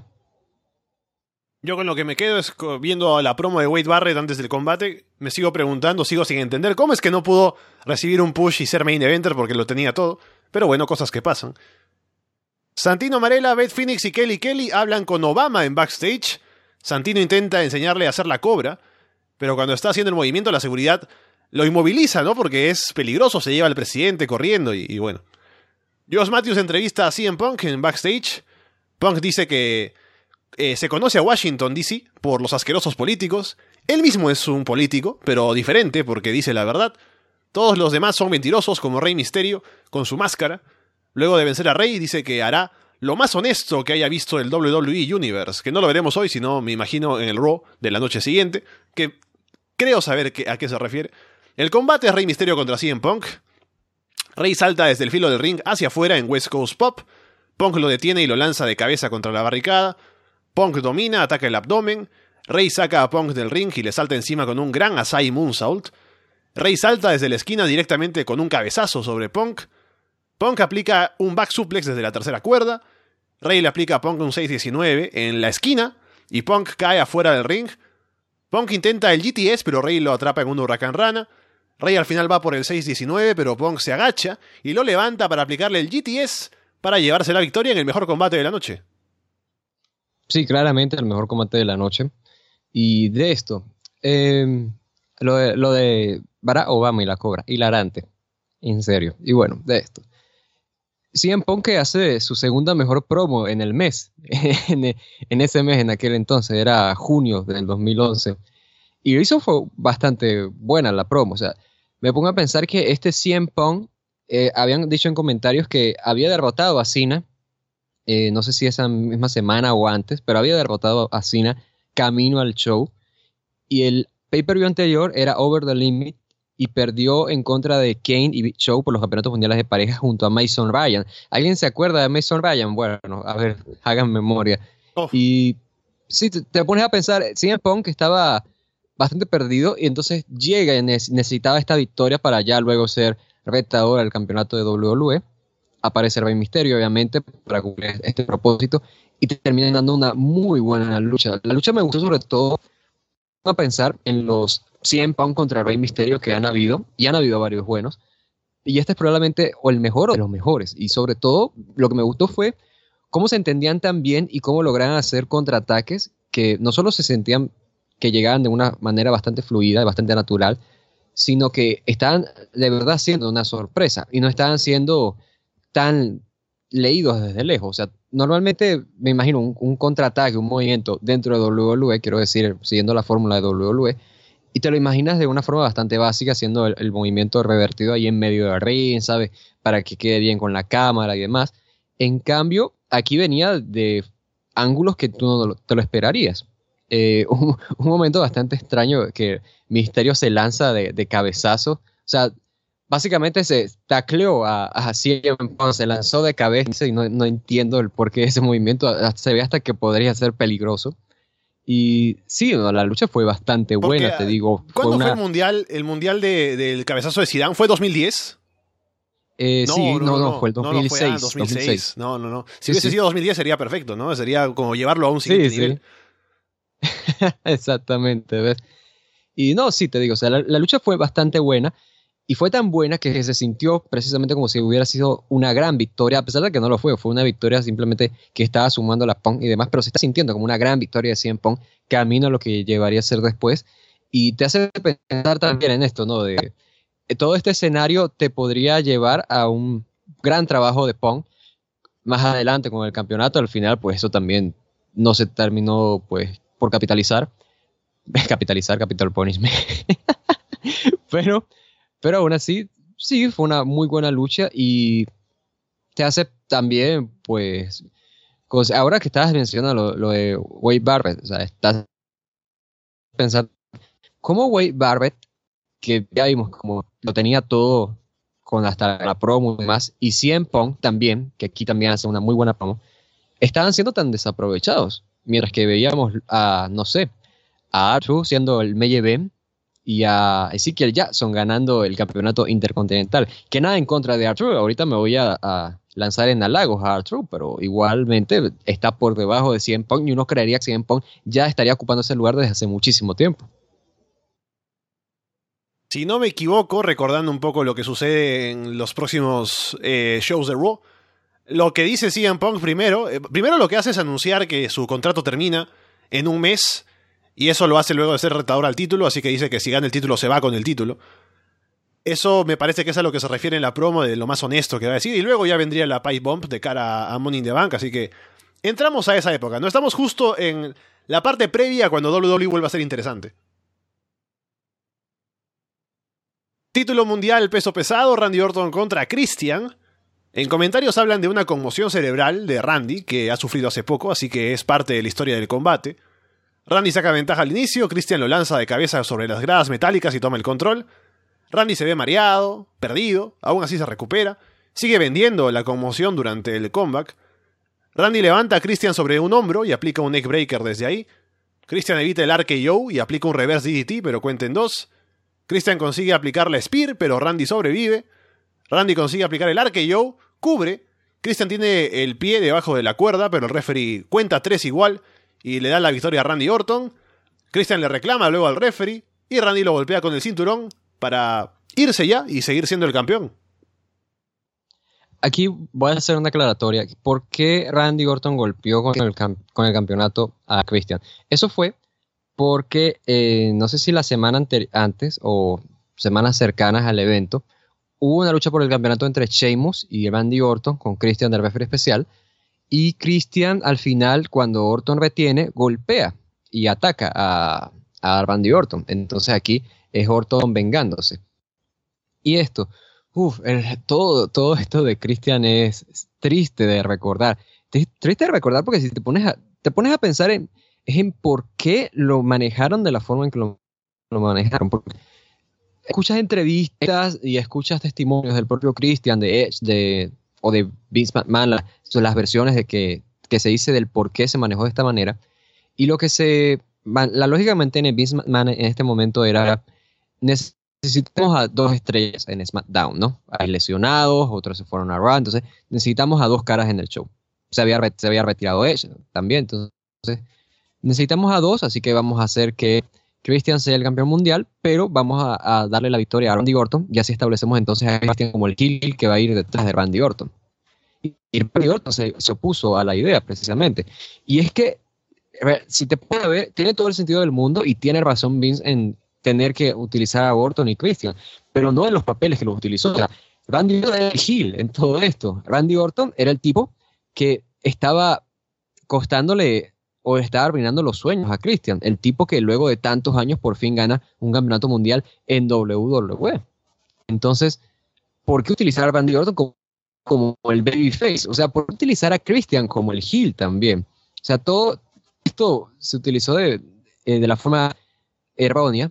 Yo con lo que me quedo es viendo la promo de Wade Barrett antes del combate, me sigo preguntando, sigo sin entender cómo es que no pudo recibir un push y ser main eventer porque lo tenía todo, pero bueno, cosas que pasan. Santino Marella, Beth Phoenix y Kelly Kelly hablan con Obama en backstage. Santino intenta enseñarle a hacer la cobra, pero cuando está haciendo el movimiento la seguridad lo inmoviliza, ¿no? Porque es peligroso, se lleva al presidente corriendo y bueno. Josh Matthews entrevista a CM Punk en backstage. Punk dice que se conoce a Washington, D.C. por los asquerosos políticos. Él mismo es un político, pero diferente porque dice la verdad. Todos los demás son mentirosos, como Rey Mysterio, con su máscara. Luego de vencer a Rey, dice que hará lo más honesto que haya visto el WWE Universe, que no lo veremos hoy, sino me imagino en el Raw de la noche siguiente, que creo saber a qué se refiere. El combate es Rey Mysterio contra CM Punk. Rey salta desde el filo del ring hacia afuera en West Coast Pop. Punk lo detiene y lo lanza de cabeza contra la barricada. Punk domina, ataca el abdomen. Rey saca a Punk del ring y le salta encima con un gran Asai Moonsault. Rey salta desde la esquina directamente con un cabezazo sobre Punk. Punk aplica un back suplex desde la tercera cuerda. Rey le aplica a Punk un 619 en la esquina y Punk cae afuera del ring. Punk intenta el GTS, pero Rey lo atrapa en un huracán rana. Rey al final va por el 619, pero Punk se agacha y lo levanta para aplicarle el GTS para llevarse la victoria en el mejor combate de la noche. Sí, claramente el mejor combate de la noche. Y de esto, lo de Barack Obama y la cobra, hilarante, en serio. Y bueno, de esto. CM Punk que hace su segunda mejor promo en el mes, en ese mes, en aquel entonces, era junio del 2011. Y lo hizo fue bastante buena la promo. O sea, me pongo a pensar que este CM Punk, habían dicho en comentarios que había derrotado a Cena, no sé si esa misma semana o antes, pero había derrotado a Cena camino al show. Y el pay-per-view anterior era Over the Limit y perdió en contra de Kane y Big Show por los campeonatos mundiales de parejas junto a Mason Ryan. ¿Alguien se acuerda de Mason Ryan? Bueno, a ver, hagan memoria. Oh. Y si te pones a pensar, CM Punk estaba bastante perdido y entonces llega y necesitaba esta victoria para ya luego ser retador al campeonato de WWE. Aparece Rey Mysterio, obviamente, para cumplir este propósito y te terminan dando una muy buena lucha. La lucha me gustó sobre todo a pensar en los CM Punk contra Rey Mysterio que han habido, y han habido varios buenos, y este es probablemente o el mejor o de los mejores, y sobre todo lo que me gustó fue cómo se entendían tan bien y cómo lograban hacer contraataques que no solo se sentían que llegaban de una manera bastante fluida, bastante natural, sino que estaban de verdad siendo una sorpresa, y no estaban siendo tan leídos desde lejos. O sea, normalmente me imagino un contraataque, un movimiento dentro de WWE, quiero decir, siguiendo la fórmula de WWE, y te lo imaginas de una forma bastante básica, haciendo el movimiento revertido ahí en medio del ring, ¿sabes? Para que quede bien con la cámara y demás. En cambio, aquí venía de ángulos que tú no te lo esperarías. Un momento bastante extraño que Mysterio se lanza de cabezazo. O sea, básicamente se tacleó a CM Punk, se lanzó de cabeza y no entiendo el porqué de ese movimiento. Se ve hasta que podría ser peligroso. Y sí, la lucha fue bastante buena, porque, te digo. ¿Cuándo fue el mundial del cabezazo de Zidane? ¿Fue 2010? No, fue el 2006. No, 2006. No. Si hubiese sido 2010 sería perfecto, ¿no? Sería como llevarlo a un siguiente nivel. Exactamente, ¿ves? Y no, sí, te digo, o sea, la lucha fue bastante buena. Y fue tan buena que se sintió precisamente como si hubiera sido una gran victoria, a pesar de que no lo fue una victoria simplemente que estaba sumando la Punk y demás, pero se está sintiendo como una gran victoria de CM Punk, camino a lo que llevaría a ser después. Y te hace pensar también en esto, ¿no? De todo este escenario te podría llevar a un gran trabajo de Punk más adelante con el campeonato. Al final, pues eso también no se terminó pues por capitalizar. Capital punishment. Pero aún así, sí, fue una muy buena lucha y te hace también, pues, ahora que estabas mencionando lo de Wade Barrett, o sea, estás pensando, ¿cómo Wade Barrett, que ya vimos como lo tenía todo con hasta la promo y demás, y CM Punk también, que aquí también hace una muy buena promo, estaban siendo tan desaprovechados, mientras que veíamos a, no sé, a R-Truth siendo el main event, y a Ezekiel Jackson ganando el campeonato intercontinental. Que nada en contra de R-Truth. Ahorita me voy a lanzar en halagos a R-Truth, pero igualmente está por debajo de CM Punk y uno creería que CM Punk ya estaría ocupando ese lugar desde hace muchísimo tiempo. Si no me equivoco, recordando un poco lo que sucede en los próximos shows de Raw, lo que dice CM Punk primero lo que hace es anunciar que su contrato termina en un mes. Y eso lo hace luego de ser retador al título, así que dice que si gana el título se va con el título. Eso me parece que es a lo que se refiere en la promo de lo más honesto que va a decir. Y luego ya vendría la pipe bomb de cara a Money in the Bank, así que entramos a esa época. No estamos justo en la parte previa cuando WWE vuelva a ser interesante. Título mundial peso pesado, Randy Orton contra Christian. En comentarios hablan de una conmoción cerebral de Randy, que ha sufrido hace poco, así que es parte de la historia del combate. Randy saca ventaja al inicio, Christian lo lanza de cabeza sobre las gradas metálicas y toma el control. Randy se ve mareado, perdido, aún así se recupera. Sigue vendiendo la conmoción durante el comeback. Randy levanta a Christian sobre un hombro y aplica un neckbreaker desde ahí. Christian evita el RKO y aplica un reverse DDT, pero cuenta en 2. Christian consigue aplicar la Spear, pero Randy sobrevive. Randy consigue aplicar el RKO, cubre. Christian tiene el pie debajo de la cuerda, pero el referee cuenta 3 igual y le da la victoria a Randy Orton. Christian le reclama luego al referee y Randy lo golpea con el cinturón para irse ya y seguir siendo el campeón. Aquí voy a hacer una aclaratoria. ¿Por qué Randy Orton golpeó con el campeonato a Christian? Eso fue porque, no sé si la semana antes o semanas cercanas al evento, hubo una lucha por el campeonato entre Sheamus y Randy Orton con Christian del referee especial. Y Christian, al final, cuando Orton retiene, golpea y ataca a Randy Orton. Entonces aquí es Orton vengándose. Y esto... todo esto de Christian es triste de recordar. Triste de recordar porque si te pones a pensar en por qué lo manejaron de la forma en que lo manejaron. Porque escuchas entrevistas y escuchas testimonios del propio Christian, de Edge, o de Vince McMahon, las versiones de que se dice del por qué se manejó de esta manera. Y la lógica que mantiene Vince McMahon en este momento era... Necesitamos a 2 estrellas en SmackDown, ¿no? Hay lesionados, otros se fueron a Raw, entonces necesitamos a 2 caras en el show. Se había retirado Edge también, entonces necesitamos a 2, así que vamos a hacer que Christian sea el campeón mundial, pero vamos a darle la victoria a Randy Orton, y así establecemos entonces a Christian como el heel que va a ir detrás de Randy Orton. Y Randy Orton se opuso a la idea, precisamente. Y es que, si te puedes ver, tiene todo el sentido del mundo y tiene razón Vince en tener que utilizar a Orton y Christian, pero no en los papeles que los utilizó. O sea, Randy Orton era el heel en todo esto. Randy Orton era el tipo que estaba costándole o estaba arruinando los sueños a Christian, el tipo que luego de tantos años por fin gana un campeonato mundial en WWE. Entonces, ¿por qué utilizar a Randy Orton como el babyface? O sea, ¿por qué utilizar a Christian como el heel también? O sea, todo esto se utilizó de la forma errónea.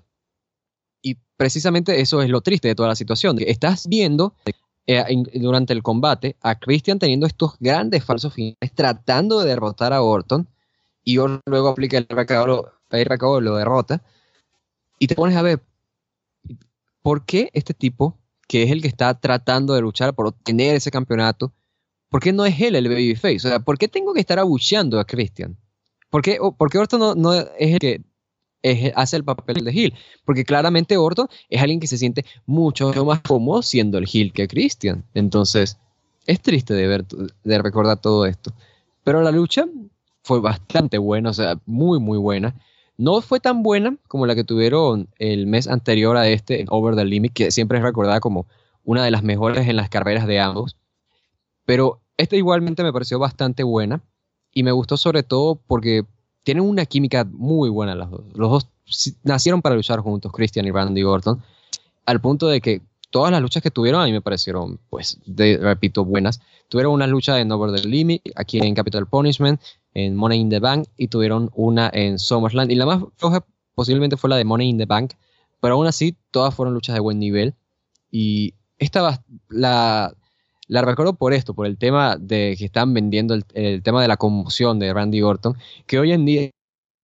Y precisamente eso es lo triste de toda la situación. Estás viendo durante el combate a Christian teniendo estos grandes falsos finales, tratando de derrotar a Orton, y Orton luego aplica el RKO, lo derrota, y te pones a ver, ¿por qué este tipo, que es el que está tratando de luchar por obtener ese campeonato, por qué no es él el babyface? O sea, ¿por qué tengo que estar abucheando a Christian? ¿Por qué Orton no es el que hace el papel de heel? Porque claramente Orton es alguien que se siente mucho más cómodo siendo el heel que Christian. Entonces es triste de recordar todo esto, pero la lucha fue bastante buena, o sea, muy muy buena. No fue tan buena como la que tuvieron el mes anterior a este, Over the Limit, que siempre es recordada como una de las mejores en las carreras de ambos, pero esta igualmente me pareció bastante buena y me gustó sobre todo porque tienen una química muy buena los dos. Los dos nacieron para luchar juntos, Christian y Randy Orton, al punto de que todas las luchas que tuvieron a mí me parecieron, pues, repito, buenas. Tuvieron una lucha en Over the Limit, aquí en Capital Punishment, en Money in the Bank, y tuvieron una en SummerSlam. Y la más floja posiblemente fue la de Money in the Bank, pero aún así todas fueron luchas de buen nivel. Y esta la recuerdo por esto, por el tema de que están vendiendo el tema de la conmoción de Randy Orton, que hoy en día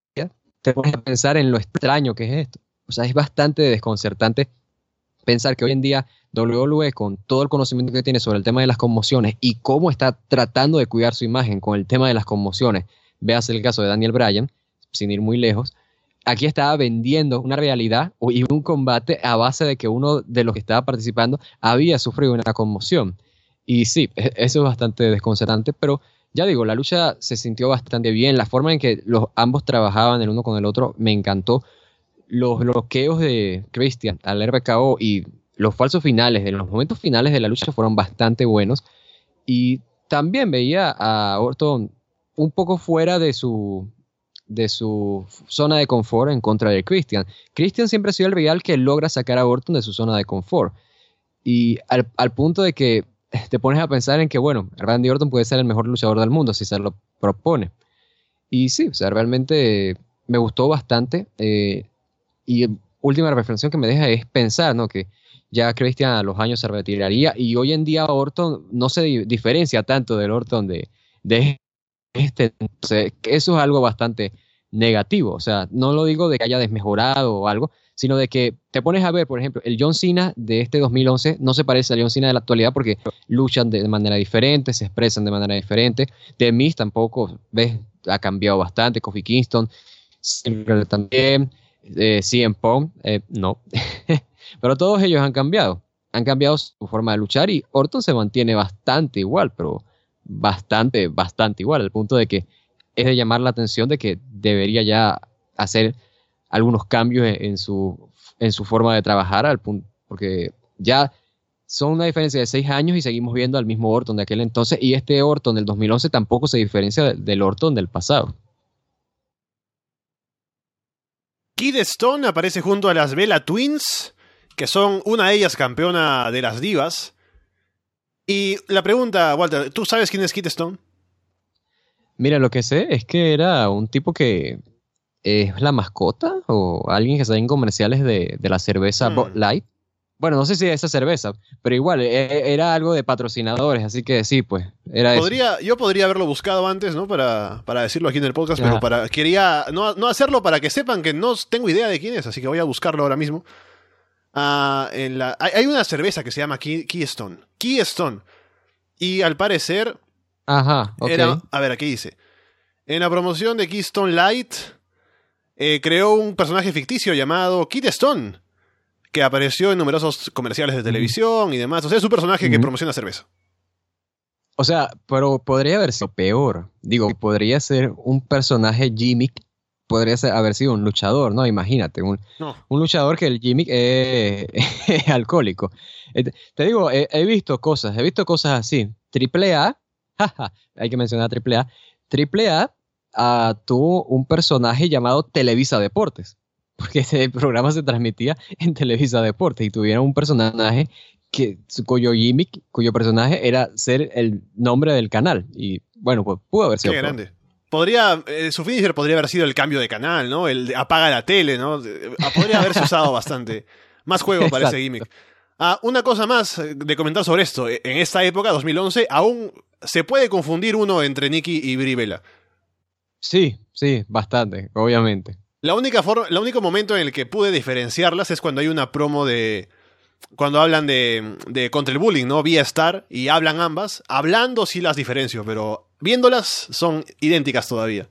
te pones a pensar en lo extraño que es esto. O sea, es bastante desconcertante pensar que hoy en día WWE, con todo el conocimiento que tiene sobre el tema de las conmociones y cómo está tratando de cuidar su imagen con el tema de las conmociones, veas el caso de Daniel Bryan, sin ir muy lejos, aquí estaba vendiendo una realidad y un combate a base de que uno de los que estaba participando había sufrido una conmoción. Y sí, eso es bastante desconcertante, pero ya digo, la lucha se sintió bastante bien. La forma en que ambos trabajaban el uno con el otro me encantó. Los bloqueos de Christian al RKO y los falsos finales, de los momentos finales de la lucha fueron bastante buenos. Y también veía a Orton un poco fuera de su de su zona de confort en contra de Christian. Christian siempre ha sido el rival que logra sacar a Orton de su zona de confort. Y al punto de que te pones a pensar en que, bueno, Randy Orton puede ser el mejor luchador del mundo si se lo propone. Y sí, o sea, realmente me gustó bastante. Y última reflexión que me deja es pensar, ¿no? Que ya Christian a los años se retiraría y hoy en día Orton no se diferencia tanto del Orton de entonces, eso es algo bastante negativo. O sea, no lo digo de que haya desmejorado o algo, sino de que te pones a ver, por ejemplo, el John Cena de este 2011 no se parece al John Cena de la actualidad porque luchan de manera diferente, se expresan de manera diferente. The Miz tampoco, ves, ha cambiado bastante. Kofi Kingston siempre también. CM Punk, no. Pero todos ellos han cambiado su forma de luchar y Orton se mantiene bastante igual, pero bastante igual, al punto de que es de llamar la atención de que debería ya hacer algunos cambios en su forma de trabajar, al punto, porque ya son una diferencia de 6 años y seguimos viendo al mismo Orton de aquel entonces, y este Orton del 2011 tampoco se diferencia del Orton del pasado. Kid Stone aparece junto a las Bella Twins, que son una de ellas campeona de las divas. Y la pregunta, Walter, ¿tú sabes quién es Kid Stone? Mira, lo que sé es que era un tipo que es la mascota o alguien que sale en comerciales de la cerveza Bud Light. Bueno, no sé si de esa cerveza, pero igual era algo de patrocinadores, así que sí, pues era eso. Yo podría haberlo buscado antes, ¿no? Para decirlo aquí en el podcast, pero quería no hacerlo para que sepan que no tengo idea de quién es, así que voy a buscarlo ahora mismo. Hay una cerveza que se llama Keystone. Keystone. Y al parecer Ajá, ok. A ver, aquí dice. En la promoción de Keystone Light creó un personaje ficticio llamado Kid Stone, que apareció en numerosos comerciales de televisión y demás. O sea, es un personaje que promociona cerveza. O sea, pero podría haber sido peor. Digo, podría ser un personaje gimmick, podría haber sido un luchador, ¿no? Imagínate, un luchador que el gimmick es alcohólico. Te digo, he visto cosas así. Triple A, hay que mencionar a Triple A. Triple A tuvo un personaje llamado Televisa Deportes, porque ese programa se transmitía en Televisa Deportes y tuvieron un personaje cuyo gimmick, cuyo personaje era ser el nombre del canal. Y bueno, pues pudo haber sido. Qué grande. Su finisher podría haber sido el cambio de canal, ¿no? El de apaga la tele, ¿no? Podría haberse usado bastante. Más juego para ese gimmick. Una cosa más de comentar sobre esto. En esta época, 2011, aún se puede confundir uno entre Nikki y Brie Bella. Sí, bastante, obviamente. El único momento en el que pude diferenciarlas es cuando hay una promo cuando hablan de contra el bullying, ¿no? Vía Star, y hablan ambas. Hablando sí las diferencio, pero viéndolas son idénticas todavía.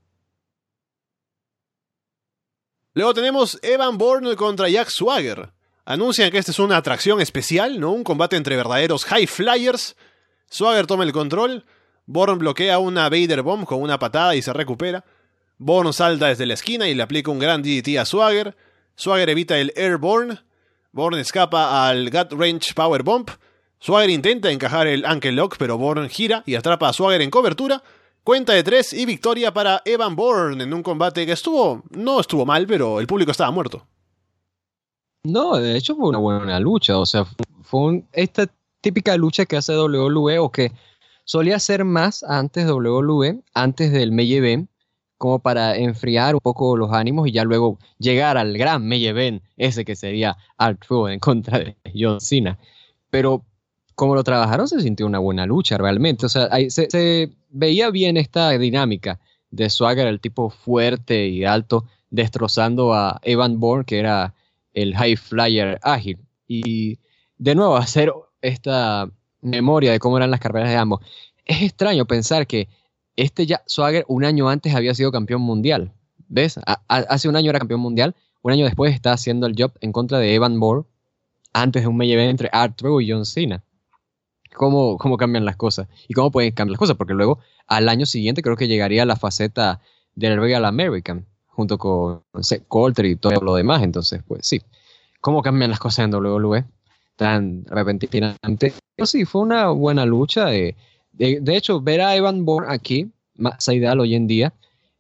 Luego tenemos Evan Bourne contra Jack Swagger. Anuncian que esta es una atracción especial, ¿no? Un combate entre verdaderos high flyers. Swagger toma el control. Bourne bloquea una Vader Bomb con una patada y se recupera. Bourne salta desde la esquina y le aplica un gran DDT a Swagger. Swagger evita el Airborne. Bourne escapa al Gut Range Power Bomb. Swagger intenta encajar el Ankle Lock, pero Bourne gira y atrapa a Swagger en cobertura. Cuenta de 3 y victoria para Evan Bourne en un combate que no estuvo mal, pero el público estaba muerto. No, de hecho fue una buena lucha. O sea, fue esta típica lucha que hace WWE o que solía hacer más antes WWE, antes del Main Event, como para enfriar un poco los ánimos y ya luego llegar al gran Main Event, ese que sería R-Truth en contra de John Cena. Pero como lo trabajaron, se sintió una buena lucha realmente. O sea, se veía bien esta dinámica de Swagger, el tipo fuerte y alto, destrozando a Evan Bourne, que era el high flyer ágil. Y de nuevo, hacer esta memoria de cómo eran las carreras de ambos. Es extraño pensar que Swagger un año antes había sido campeón mundial. ¿Ves? Hace un año era campeón mundial. Un año después está haciendo el job en contra de Evan Bourne antes de un main event entre R-Truth y John Cena. ¿Cómo cambian las cosas? ¿Y cómo pueden cambiar las cosas? Porque luego, al año siguiente, creo que llegaría la faceta del Real American, junto con Coulter y todo lo demás. Entonces, pues sí. ¿Cómo cambian las cosas en WWE? Tan repentinamente. Pero sí, fue una buena lucha. De hecho, ver a Evan Bourne aquí, más ideal hoy en día,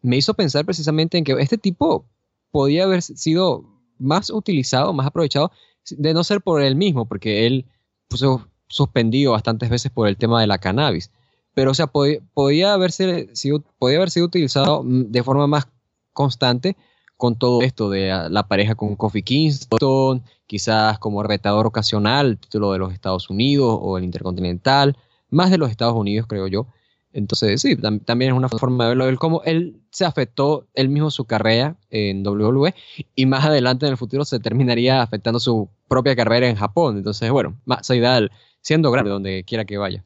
me hizo pensar precisamente en que este tipo podía haber sido más utilizado, más aprovechado, de no ser por él mismo, porque él puso suspendido bastantes veces por el tema de la cannabis. Pero, o sea, podía haber sido utilizado de forma más constante con todo esto de la pareja con Kofi Kingston, quizás como retador ocasional, el título de los Estados Unidos o el Intercontinental, más de los Estados Unidos, creo yo. Entonces, sí, también es una forma de verlo, cómo él se afectó él mismo su carrera en WWE y más adelante en el futuro se terminaría afectando su propia carrera en Japón. Entonces, bueno, Masvidal siendo grande donde quiera que vaya.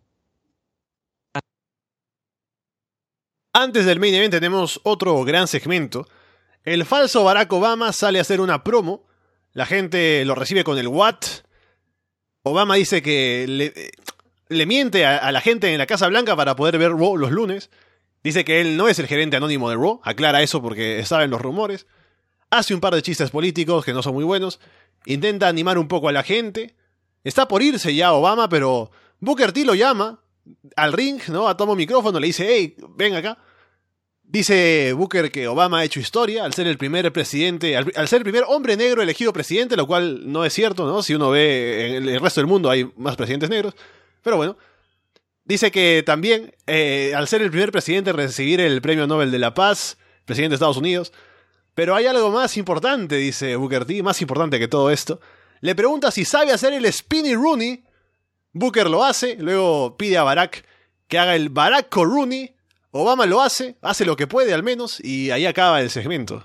Antes del main event tenemos otro gran segmento. El falso Barack Obama sale a hacer una promo. La gente lo recibe con el what. Obama dice que le miente a la gente en la Casa Blanca para poder ver Raw los lunes. Dice que él no es el gerente anónimo de Raw. Aclara eso porque saben los rumores. Hace un par de chistes políticos que no son muy buenos. Intenta animar un poco a la gente. Está por irse ya Obama, pero Booker T lo llama al ring, ¿no? Toma un micrófono, le dice, hey, ven acá. Dice Booker que Obama ha hecho historia al ser el primer presidente, al ser el primer hombre negro elegido presidente, lo cual no es cierto, ¿no? Si uno ve en el resto del mundo hay más presidentes negros. Pero bueno. Dice que también, al ser el primer presidente en recibir el Premio Nobel de la Paz, presidente de Estados Unidos. Pero hay algo más importante, dice Booker T, más importante que todo esto. Le pregunta si sabe hacer el Spinny Rooney. Booker lo hace, luego pide a Barack que haga el Baracko Rooney. Obama lo hace lo que puede al menos, y ahí acaba el segmento.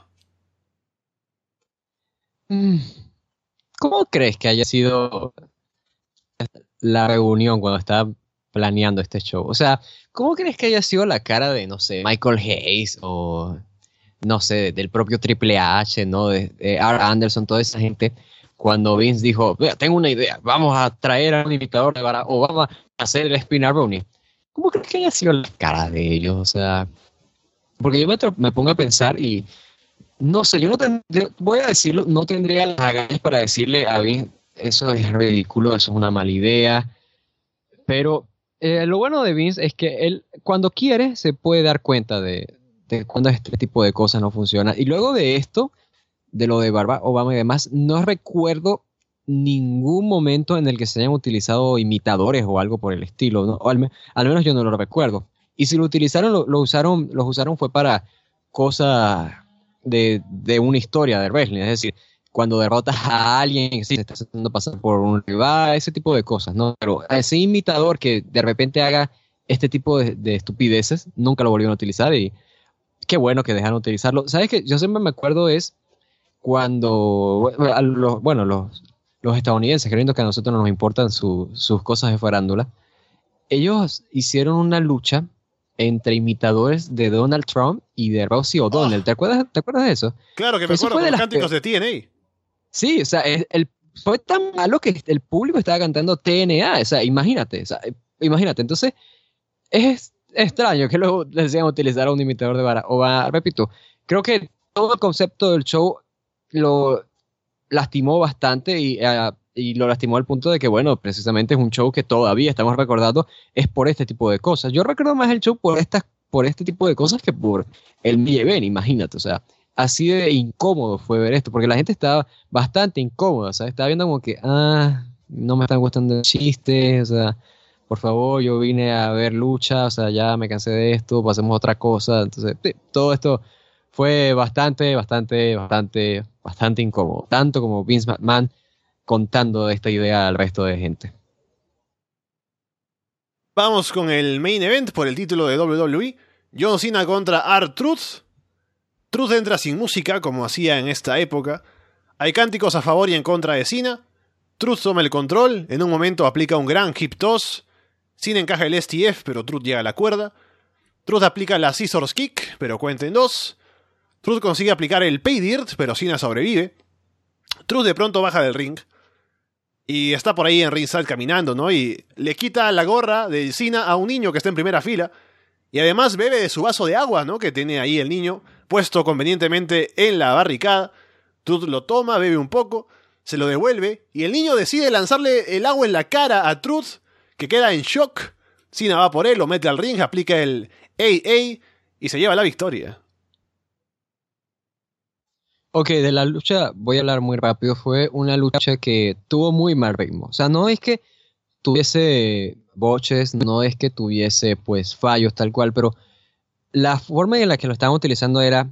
¿Cómo crees que haya sido la reunión cuando estaba planeando este show? O sea, ¿cómo crees que haya sido la cara de, no sé, Michael Hayes o, no sé, del propio Triple H, ¿no? De R. Anderson, toda esa gente, cuando Vince dijo, tengo una idea, vamos a traer a un imitador de Barack Obama a hacer el Spinner Rooney? ¿Cómo crees que haya sido la cara de ellos? O sea, porque yo me pongo a pensar y no sé, yo no tendría, voy a decirlo, no tendría las agallas para decirle a Vince, eso es ridículo, eso es una mala idea. Pero lo bueno de Vince es que él, cuando quiere, se puede dar cuenta de cuando este tipo de cosas no funcionan. Y luego de esto, de lo de Barack Obama y demás, no recuerdo ningún momento en el que se hayan utilizado imitadores o algo por el estilo, ¿no? O al menos yo no lo recuerdo. Y si lo utilizaron, los usaron fue para cosas de una historia de wrestling, es decir, cuando derrotas a alguien que sí, se está haciendo pasar por un rival, ese tipo de cosas, ¿no? Pero ese imitador que de repente haga este tipo de estupideces, nunca lo volvieron a utilizar y qué bueno que dejaron de utilizarlo. ¿Sabes qué? Yo siempre me acuerdo es cuando, los estadounidenses, creyendo que a nosotros no nos importan sus cosas de farándula, ellos hicieron una lucha entre imitadores de Donald Trump y de Rosie O'Donnell. ¿Te acuerdas de eso? Claro que me acuerdo, con los cánticos de TNA. Sí, o sea, fue tan malo que el público estaba cantando TNA, o sea, imagínate. Entonces, es extraño que luego les decían utilizar a un imitador de Barack Obama. Repito, creo que todo el concepto del show lo lastimó bastante y lo lastimó al punto de que, bueno, precisamente es un show que todavía estamos recordando es por este tipo de cosas. Yo recuerdo más el show por este tipo de cosas que por el main event, imagínate, o sea, así de incómodo fue ver esto, porque la gente estaba bastante incómoda, ¿sabes? Estaba viendo como que, no me están gustando los chistes, o sea, por favor, yo vine a ver lucha, o sea, ya me cansé de esto, pasemos a otra cosa. Entonces, sí, todo esto fue bastante incómodo, tanto como Vince McMahon contando esta idea al resto de gente. Vamos con el main event por el título de WWE. John Cena contra R-Truth. Truth entra sin música, como hacía en esta época. Hay cánticos a favor y en contra de Cena. Truth toma el control, en un momento aplica un gran hip toss. Cena encaja el STF, pero Truth llega a la cuerda. Truth aplica la Scissors Kick, pero cuenta en dos. Truth consigue aplicar el Pay Dirt, pero Cena sobrevive. Truth de pronto baja del ring. Y está por ahí en ringside caminando, ¿no? Y le quita la gorra de Cena a un niño que está en primera fila. Y además bebe de su vaso de agua, ¿no? Que tiene ahí el niño, puesto convenientemente en la barricada. Truth lo toma, bebe un poco, se lo devuelve. Y el niño decide lanzarle el agua en la cara a Truth, que queda en shock. Cena va por él, lo mete al ring, aplica el AA y se lleva la victoria. Ok, de la lucha voy a hablar muy rápido. Fue una lucha que tuvo muy mal ritmo. O sea, no es que tuviese boches, no es que tuviese pues fallos tal cual, pero la forma en la que lo estaban utilizando era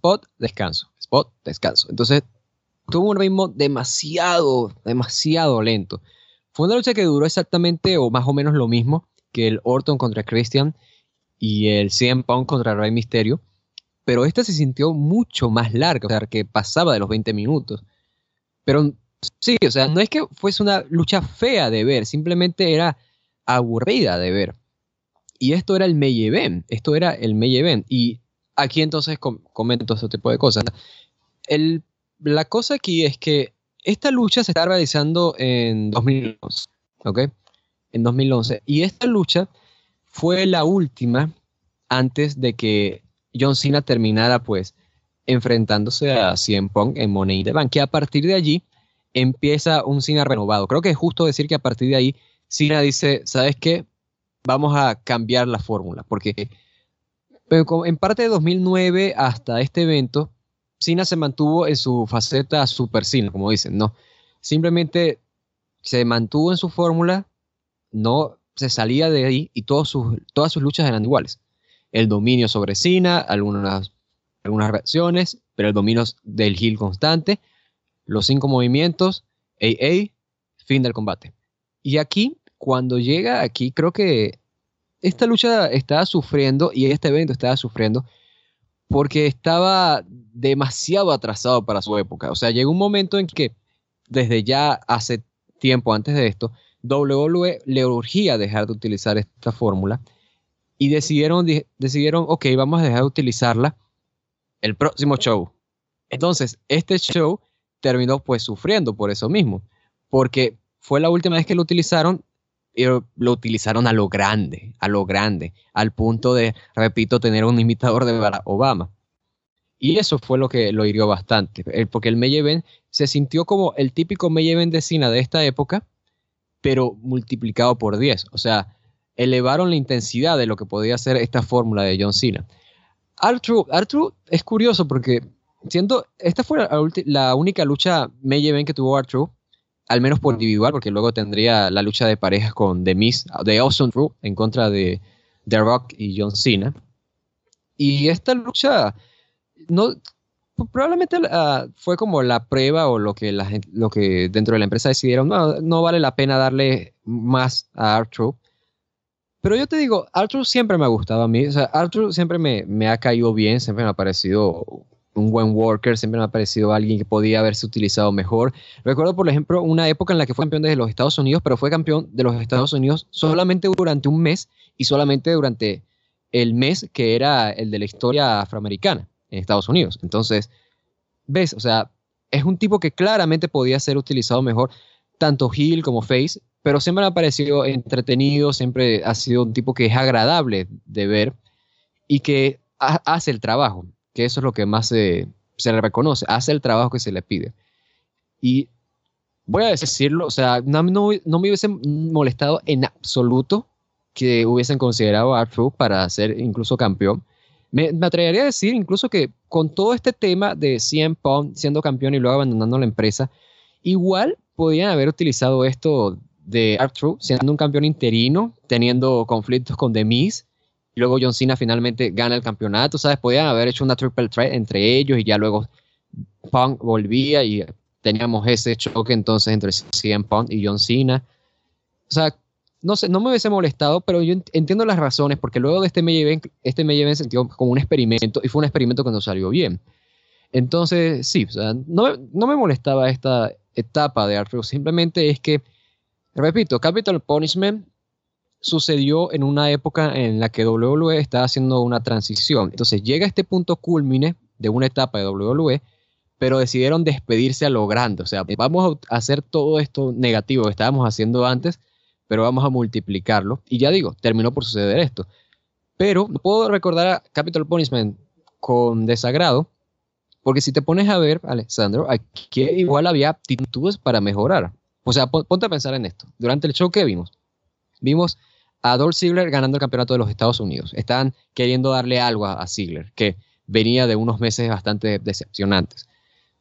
spot, descanso. Entonces tuvo un ritmo demasiado, demasiado lento. Fue una lucha que duró exactamente o más o menos lo mismo que el Orton contra Christian y el CM Punk contra Rey Mysterio, pero esta se sintió mucho más larga, o sea, que pasaba de los 20 minutos. Pero sí, o sea, no es que fuese una lucha fea de ver, simplemente era aburrida de ver. Y esto era el main event, esto era el main event. Y aquí entonces comento este tipo de cosas. La cosa aquí es que esta lucha se está realizando en 2011, ¿ok? En 2011. Y esta lucha fue la última antes de que John Cena terminara pues enfrentándose a CM Punk en Money in the Bank, que a partir de allí empieza un Cena renovado. Creo que es justo decir que a partir de ahí Cena dice, ¿sabes qué? Vamos a cambiar la fórmula, porque en parte de 2009 hasta este evento, Cena se mantuvo en su faceta Super Cena, como dicen, ¿no? Simplemente se mantuvo en su fórmula, no se salía de ahí y todas sus luchas eran iguales. El dominio sobre Cena, algunas reacciones, pero el dominio del heel constante, los 5 movimientos, AA, fin del combate. Y aquí, cuando llega aquí, creo que esta lucha estaba sufriendo y este evento estaba sufriendo porque estaba demasiado atrasado para su época. O sea, llegó un momento en que desde ya hace tiempo antes de esto, WWE le urgía dejar de utilizar esta fórmula y decidieron, ok, vamos a dejar de utilizarla el próximo show. Entonces, este show terminó pues sufriendo por eso mismo, porque fue la última vez que lo utilizaron y lo utilizaron a lo grande, al punto de, repito, tener un imitador de Barack Obama. Y eso fue lo que lo hirió bastante, porque el main event se sintió como el típico main event de Cena de esta época, pero multiplicado por 10. O sea, elevaron la intensidad de lo que podía ser esta fórmula de John Cena. R-Truth es curioso porque esta fue la única lucha main event que tuvo R-Truth, al menos por individual, porque luego tendría la lucha de parejas con The Miz, de Awesome Truth, en contra de The Rock y John Cena. Y esta lucha no probablemente fue como la prueba o lo que dentro de la empresa decidieron, no vale la pena darle más a R-Truth. Pero yo te digo, R-Truth siempre me ha gustado a mí, o sea, R-Truth siempre me ha caído bien, siempre me ha parecido un buen worker, siempre me ha parecido alguien que podía haberse utilizado mejor. Recuerdo, por ejemplo, una época en la que fue campeón de los Estados Unidos, pero fue campeón de los Estados Unidos solamente durante un mes y solamente durante el mes que era el de la historia afroamericana en Estados Unidos. Entonces, ves, o sea, es un tipo que claramente podía ser utilizado mejor, tanto heel como face, pero siempre me ha parecido entretenido, siempre ha sido un tipo que es agradable de ver y que hace el trabajo, que eso es lo que más se le reconoce, hace el trabajo que se le pide. Y voy a decirlo, o sea, no me hubiese molestado en absoluto que hubiesen considerado a R-Truth para ser incluso campeón. Me atrevería a decir incluso que con todo este tema de CM Punk siendo campeón y luego abandonando la empresa, igual podían haber utilizado esto de R-Truth siendo un campeón interino, teniendo conflictos con The Miz, y luego John Cena finalmente gana el campeonato, ¿sabes? Podían haber hecho una triple threat entre ellos y ya luego Punk volvía y teníamos ese choque entonces entre CM Punk y John Cena. O sea, no sé, no me hubiese molestado, pero yo entiendo las razones, porque luego de este main event se sintió como un experimento, y fue un experimento que no salió bien. Entonces, sí, o sea, no me molestaba esta etapa de R-Truth, simplemente es que, repito, Capital Punishment sucedió en una época en la que WWE estaba haciendo una transición. Entonces llega este punto culmine de una etapa de WWE, pero decidieron despedirse a lo grande. O sea, vamos a hacer todo esto negativo que estábamos haciendo antes, pero vamos a multiplicarlo. Y ya digo, terminó por suceder esto. Pero no puedo recordar a Capital Punishment con desagrado, porque si te pones a ver, Alessandro, aquí igual había actitudes para mejorar. O sea, ponte a pensar en esto. Durante el show que vimos a Dolph Ziggler ganando el campeonato de los Estados Unidos. Estaban queriendo darle algo a Ziggler, que venía de unos meses bastante decepcionantes.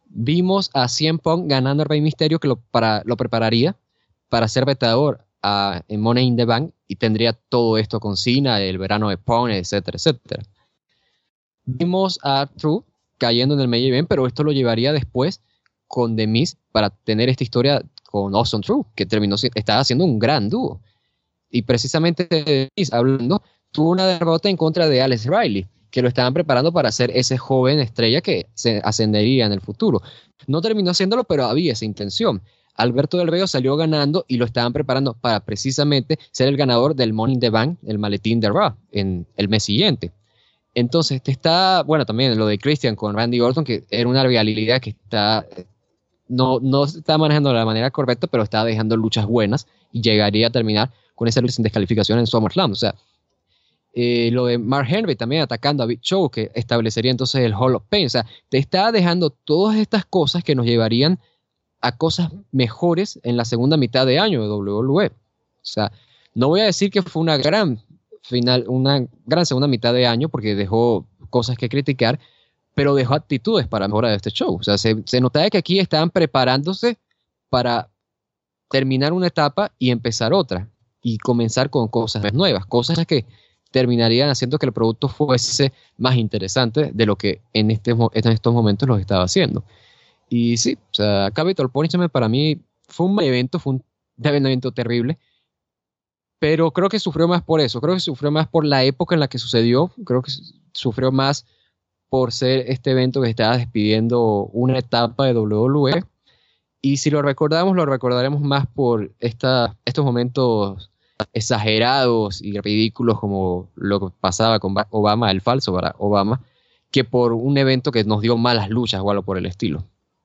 Vimos a CM Punk ganando a Rey Mysterio, que lo prepararía para ser retador en Money in the Bank, y tendría todo esto con Cena, el verano de Punk, etcétera, etcétera. Vimos a R-Truth cayendo en el main event, pero esto lo llevaría después con The Miz para tener esta historia con Austin Truth, que estaba haciendo un gran dúo. Y precisamente The Miz, hablando, tuvo una derrota en contra de Alex Riley, que lo estaban preparando para ser ese joven estrella que se ascendería en el futuro. No terminó haciéndolo, pero había esa intención. Alberto Del Rio salió ganando y lo estaban preparando para precisamente ser el ganador del Money in the Bank, el maletín de Raw, en el mes siguiente. Entonces, bueno, también lo de Christian con Randy Orton, que era una rivalidad que no se está manejando de la manera correcta, pero está dejando luchas buenas y llegaría a terminar con esa lucha sin descalificación en SummerSlam. O sea, lo de Mark Henry también atacando a Big Show, que establecería entonces el Hall of Pain. O sea, te está dejando todas estas cosas que nos llevarían a cosas mejores en la segunda mitad de año de WWE. O sea, no voy a decir que fue una gran segunda mitad de año, porque dejó cosas que criticar, pero dejó actitudes para mejorar este show. O sea, se notaba que aquí estaban preparándose para terminar una etapa y empezar otra, y comenzar con cosas nuevas, cosas que terminarían haciendo que el producto fuese más interesante de lo que en estos momentos lo estaba haciendo. Y sí, o sea, Capitol Punishment para mí fue un evento, fue un evento terrible, pero creo que sufrió más por eso, creo que sufrió más por la época en la que sucedió, creo que sufrió más por ser este evento que estaba despidiendo una etapa de WWE, y si lo recordaremos más por estos momentos exagerados y ridículos como lo que pasaba con Obama, el falso Barack Obama, que por un evento que nos dio malas luchas o algo por el estilo.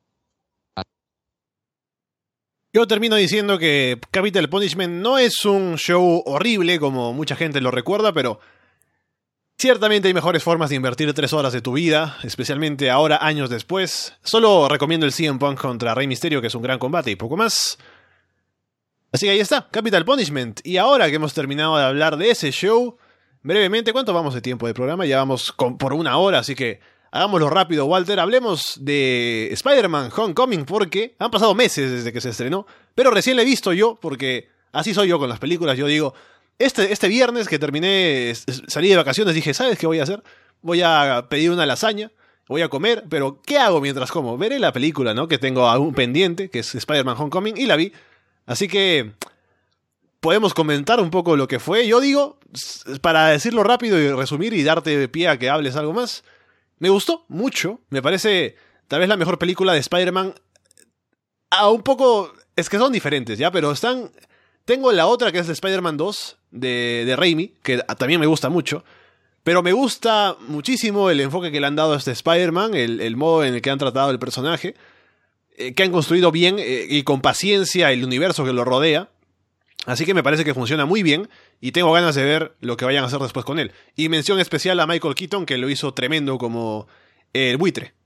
Yo termino diciendo que Capital Punishment no es un show horrible como mucha gente lo recuerda, pero ciertamente hay mejores formas de invertir 3 horas de tu vida, especialmente ahora, años después. Solo recomiendo el CM Punk contra Rey Mysterio, que es un gran combate y poco más. Así que ahí está, Capital Punishment. Y ahora que hemos terminado de hablar de ese show, brevemente, ¿cuánto vamos de tiempo de programa? Ya vamos por 1 hora, así que hagámoslo rápido, Walter. Hablemos de Spider-Man Homecoming, porque han pasado meses desde que se estrenó, pero recién la he visto yo, porque así soy yo con las películas. Yo digo, este viernes que terminé, salí de vacaciones, dije, ¿sabes qué voy a hacer? Voy a pedir una lasaña, voy a comer, pero ¿qué hago mientras como? Veré la película, ¿no? Que tengo aún pendiente, que es Spider-Man Homecoming, y la vi. Así que podemos comentar un poco lo que fue. Yo digo, para decirlo rápido y resumir y darte pie a que hables algo más, me gustó mucho. Me parece tal vez la mejor película de Spider-Man. Un poco, es que son diferentes, ¿ya? Pero tengo la otra que es de Spider-Man 2, de Raimi, que también me gusta mucho. Pero me gusta muchísimo el enfoque que le han dado a este Spider-Man, el modo en el que han tratado el personaje, que han construido bien y con paciencia el universo que lo rodea. Así que me parece que funciona muy bien y tengo ganas de ver lo que vayan a hacer después con él. Y mención especial a Michael Keaton, que lo hizo tremendo como el buitre.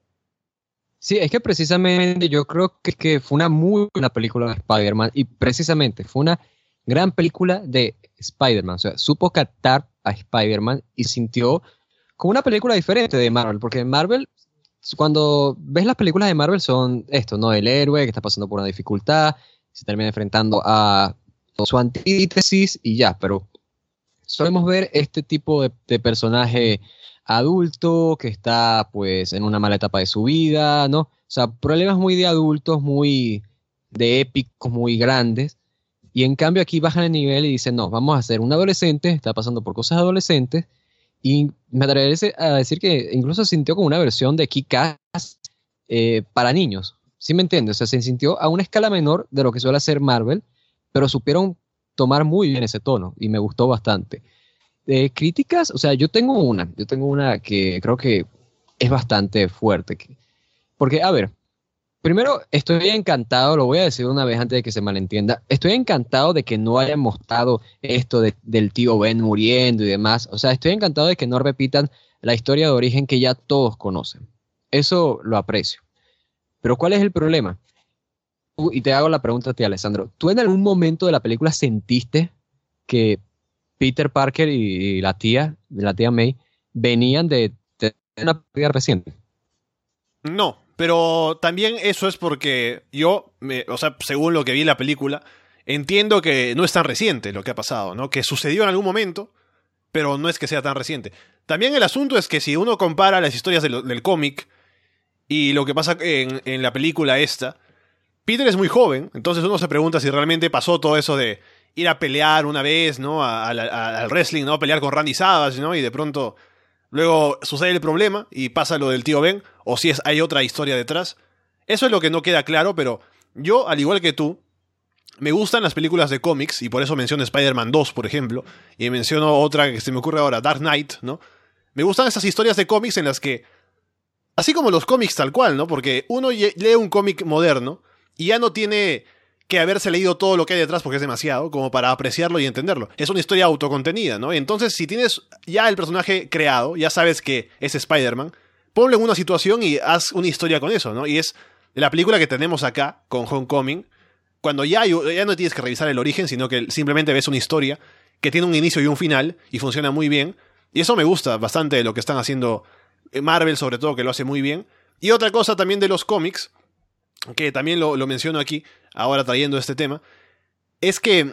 Sí, es que precisamente yo creo que fue una muy buena película de Spider-Man, y precisamente fue una gran película de Spider-Man. O sea, supo captar a Spider-Man y sintió como una película diferente de Marvel, porque Marvel, cuando ves las películas de Marvel, son esto, ¿no? El héroe que está pasando por una dificultad, se termina enfrentando a su antítesis y ya, pero solemos ver este tipo de personaje adulto que está pues en una mala etapa de su vida, ¿no? O sea, problemas muy de adultos, muy de épicos, muy grandes, y en cambio aquí bajan el nivel y dicen, no, vamos a ser un adolescente, está pasando por cosas adolescentes, y me atrevería a decir que incluso se sintió como una versión de Kick-Ass para niños, ¿sí me entiendes? O sea, se sintió a una escala menor de lo que suele hacer Marvel, pero supieron tomar muy bien ese tono y me gustó bastante. Críticas, o sea, yo tengo una que creo que es bastante fuerte, porque, a ver, primero, estoy encantado, lo voy a decir una vez antes de que se malentienda, estoy encantado de que no hayan mostrado esto del tío Ben muriendo y demás. O sea, estoy encantado de que no repitan la historia de origen que ya todos conocen. Eso lo aprecio. Pero ¿cuál es el problema? Y te hago la pregunta a ti, Alessandro. ¿Tú en algún momento de la película sentiste que Peter Parker y la tía May, venían de una pérdida reciente? No, pero también eso es porque o sea, según lo que vi en la película, entiendo que no es tan reciente lo que ha pasado, ¿no? Que sucedió en algún momento, pero no es que sea tan reciente. También el asunto es que si uno compara las historias del cómic y lo que pasa en la película esta, Peter es muy joven, entonces uno se pregunta si realmente pasó todo eso de ir a pelear una vez, ¿no? Al wrestling, ¿no? Pelear con Randy Savage, ¿no? Y de pronto luego sucede el problema y pasa lo del tío Ben, o si hay otra historia detrás. Eso es lo que no queda claro, pero yo, al igual que tú, me gustan las películas de cómics, y por eso menciono Spider-Man 2, por ejemplo, y menciono otra que se me ocurre ahora, Dark Knight, ¿no? Me gustan esas historias de cómics en las que, así como los cómics tal cual, ¿no? Porque uno lee un cómic moderno y ya no tiene que haberse leído todo lo que hay detrás porque es demasiado, como para apreciarlo y entenderlo. Es una historia autocontenida, ¿no? Entonces, si tienes ya el personaje creado, ya sabes que es Spider-Man, ponle en una situación y haz una historia con eso, ¿no? Y es la película que tenemos acá, con Homecoming, cuando ya no tienes que revisar el origen, sino que simplemente ves una historia que tiene un inicio y un final, y funciona muy bien. Y eso me gusta bastante de lo que están haciendo Marvel, sobre todo, que lo hace muy bien. Y otra cosa también de los cómics, que también lo menciono aquí, ahora trayendo este tema, es que...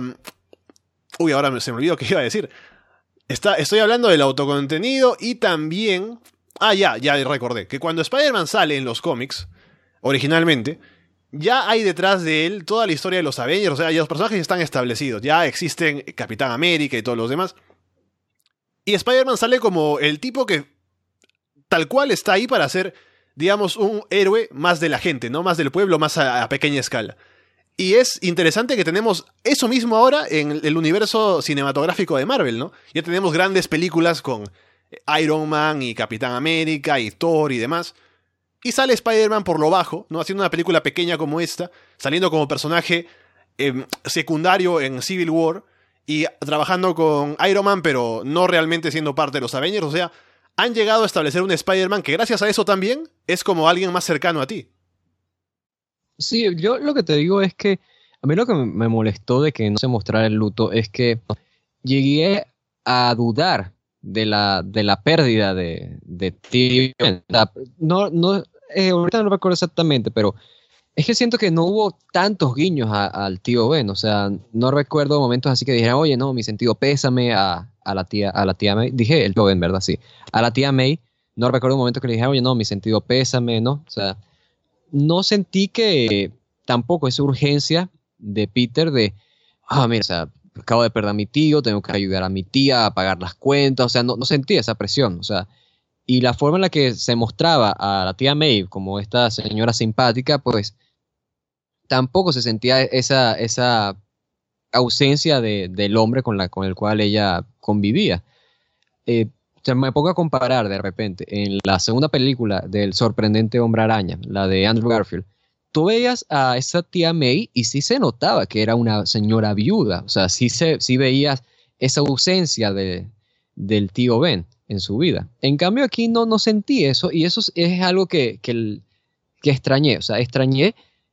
ahora se me olvidó qué iba a decir. Estoy hablando del autocontenido y también... ya recordé. Que cuando Spider-Man sale en los cómics, originalmente, ya hay detrás de él toda la historia de los Avengers. O sea, ya los personajes están establecidos. Ya existen Capitán América y todos los demás. Y Spider-Man sale como el tipo que tal cual está ahí para ser, digamos, un héroe más de la gente, ¿no? Más del pueblo, más a pequeña escala. Y es interesante que tenemos eso mismo ahora en el universo cinematográfico de Marvel, ¿no? Ya tenemos grandes películas con Iron Man y Capitán América y Thor y demás. Y sale Spider-Man por lo bajo, ¿no? Haciendo una película pequeña como esta, saliendo como personaje secundario en Civil War y trabajando con Iron Man, pero no realmente siendo parte de los Avengers. O sea, han llegado a establecer un Spider-Man que gracias a eso también es como alguien más cercano a ti. Sí, yo lo que te digo es que a mí lo que me molestó de que no se mostrara el luto es que llegué a dudar de la pérdida de Tío Ben. Ahorita no recuerdo exactamente, pero es que siento que no hubo tantos guiños al tío Ben. O sea, no recuerdo momentos así que dijeran, oye, no, mi sentido pésame a la tía May. Dije el tío Ben, ¿verdad? Sí. A la tía May, no recuerdo un momento que le dijeran, oye, no, mi sentido pésame, ¿no? O sea, no sentí que tampoco esa urgencia de Peter de, mira, o sea, acabo de perder a mi tío, tengo que ayudar a mi tía a pagar las cuentas. O sea, no sentí esa presión. O sea, y la forma en la que se mostraba a la tía May como esta señora simpática, pues tampoco se sentía esa ausencia del hombre con el cual ella convivía. Me pongo a comparar de repente en la segunda película del sorprendente Hombre Araña, la de Andrew Garfield. Tú veías a esa tía May y sí se notaba que era una señora viuda. O sea, sí veías esa ausencia del tío Ben en su vida. En cambio aquí no sentí eso, y eso es algo que extrañé. O sea, extrañé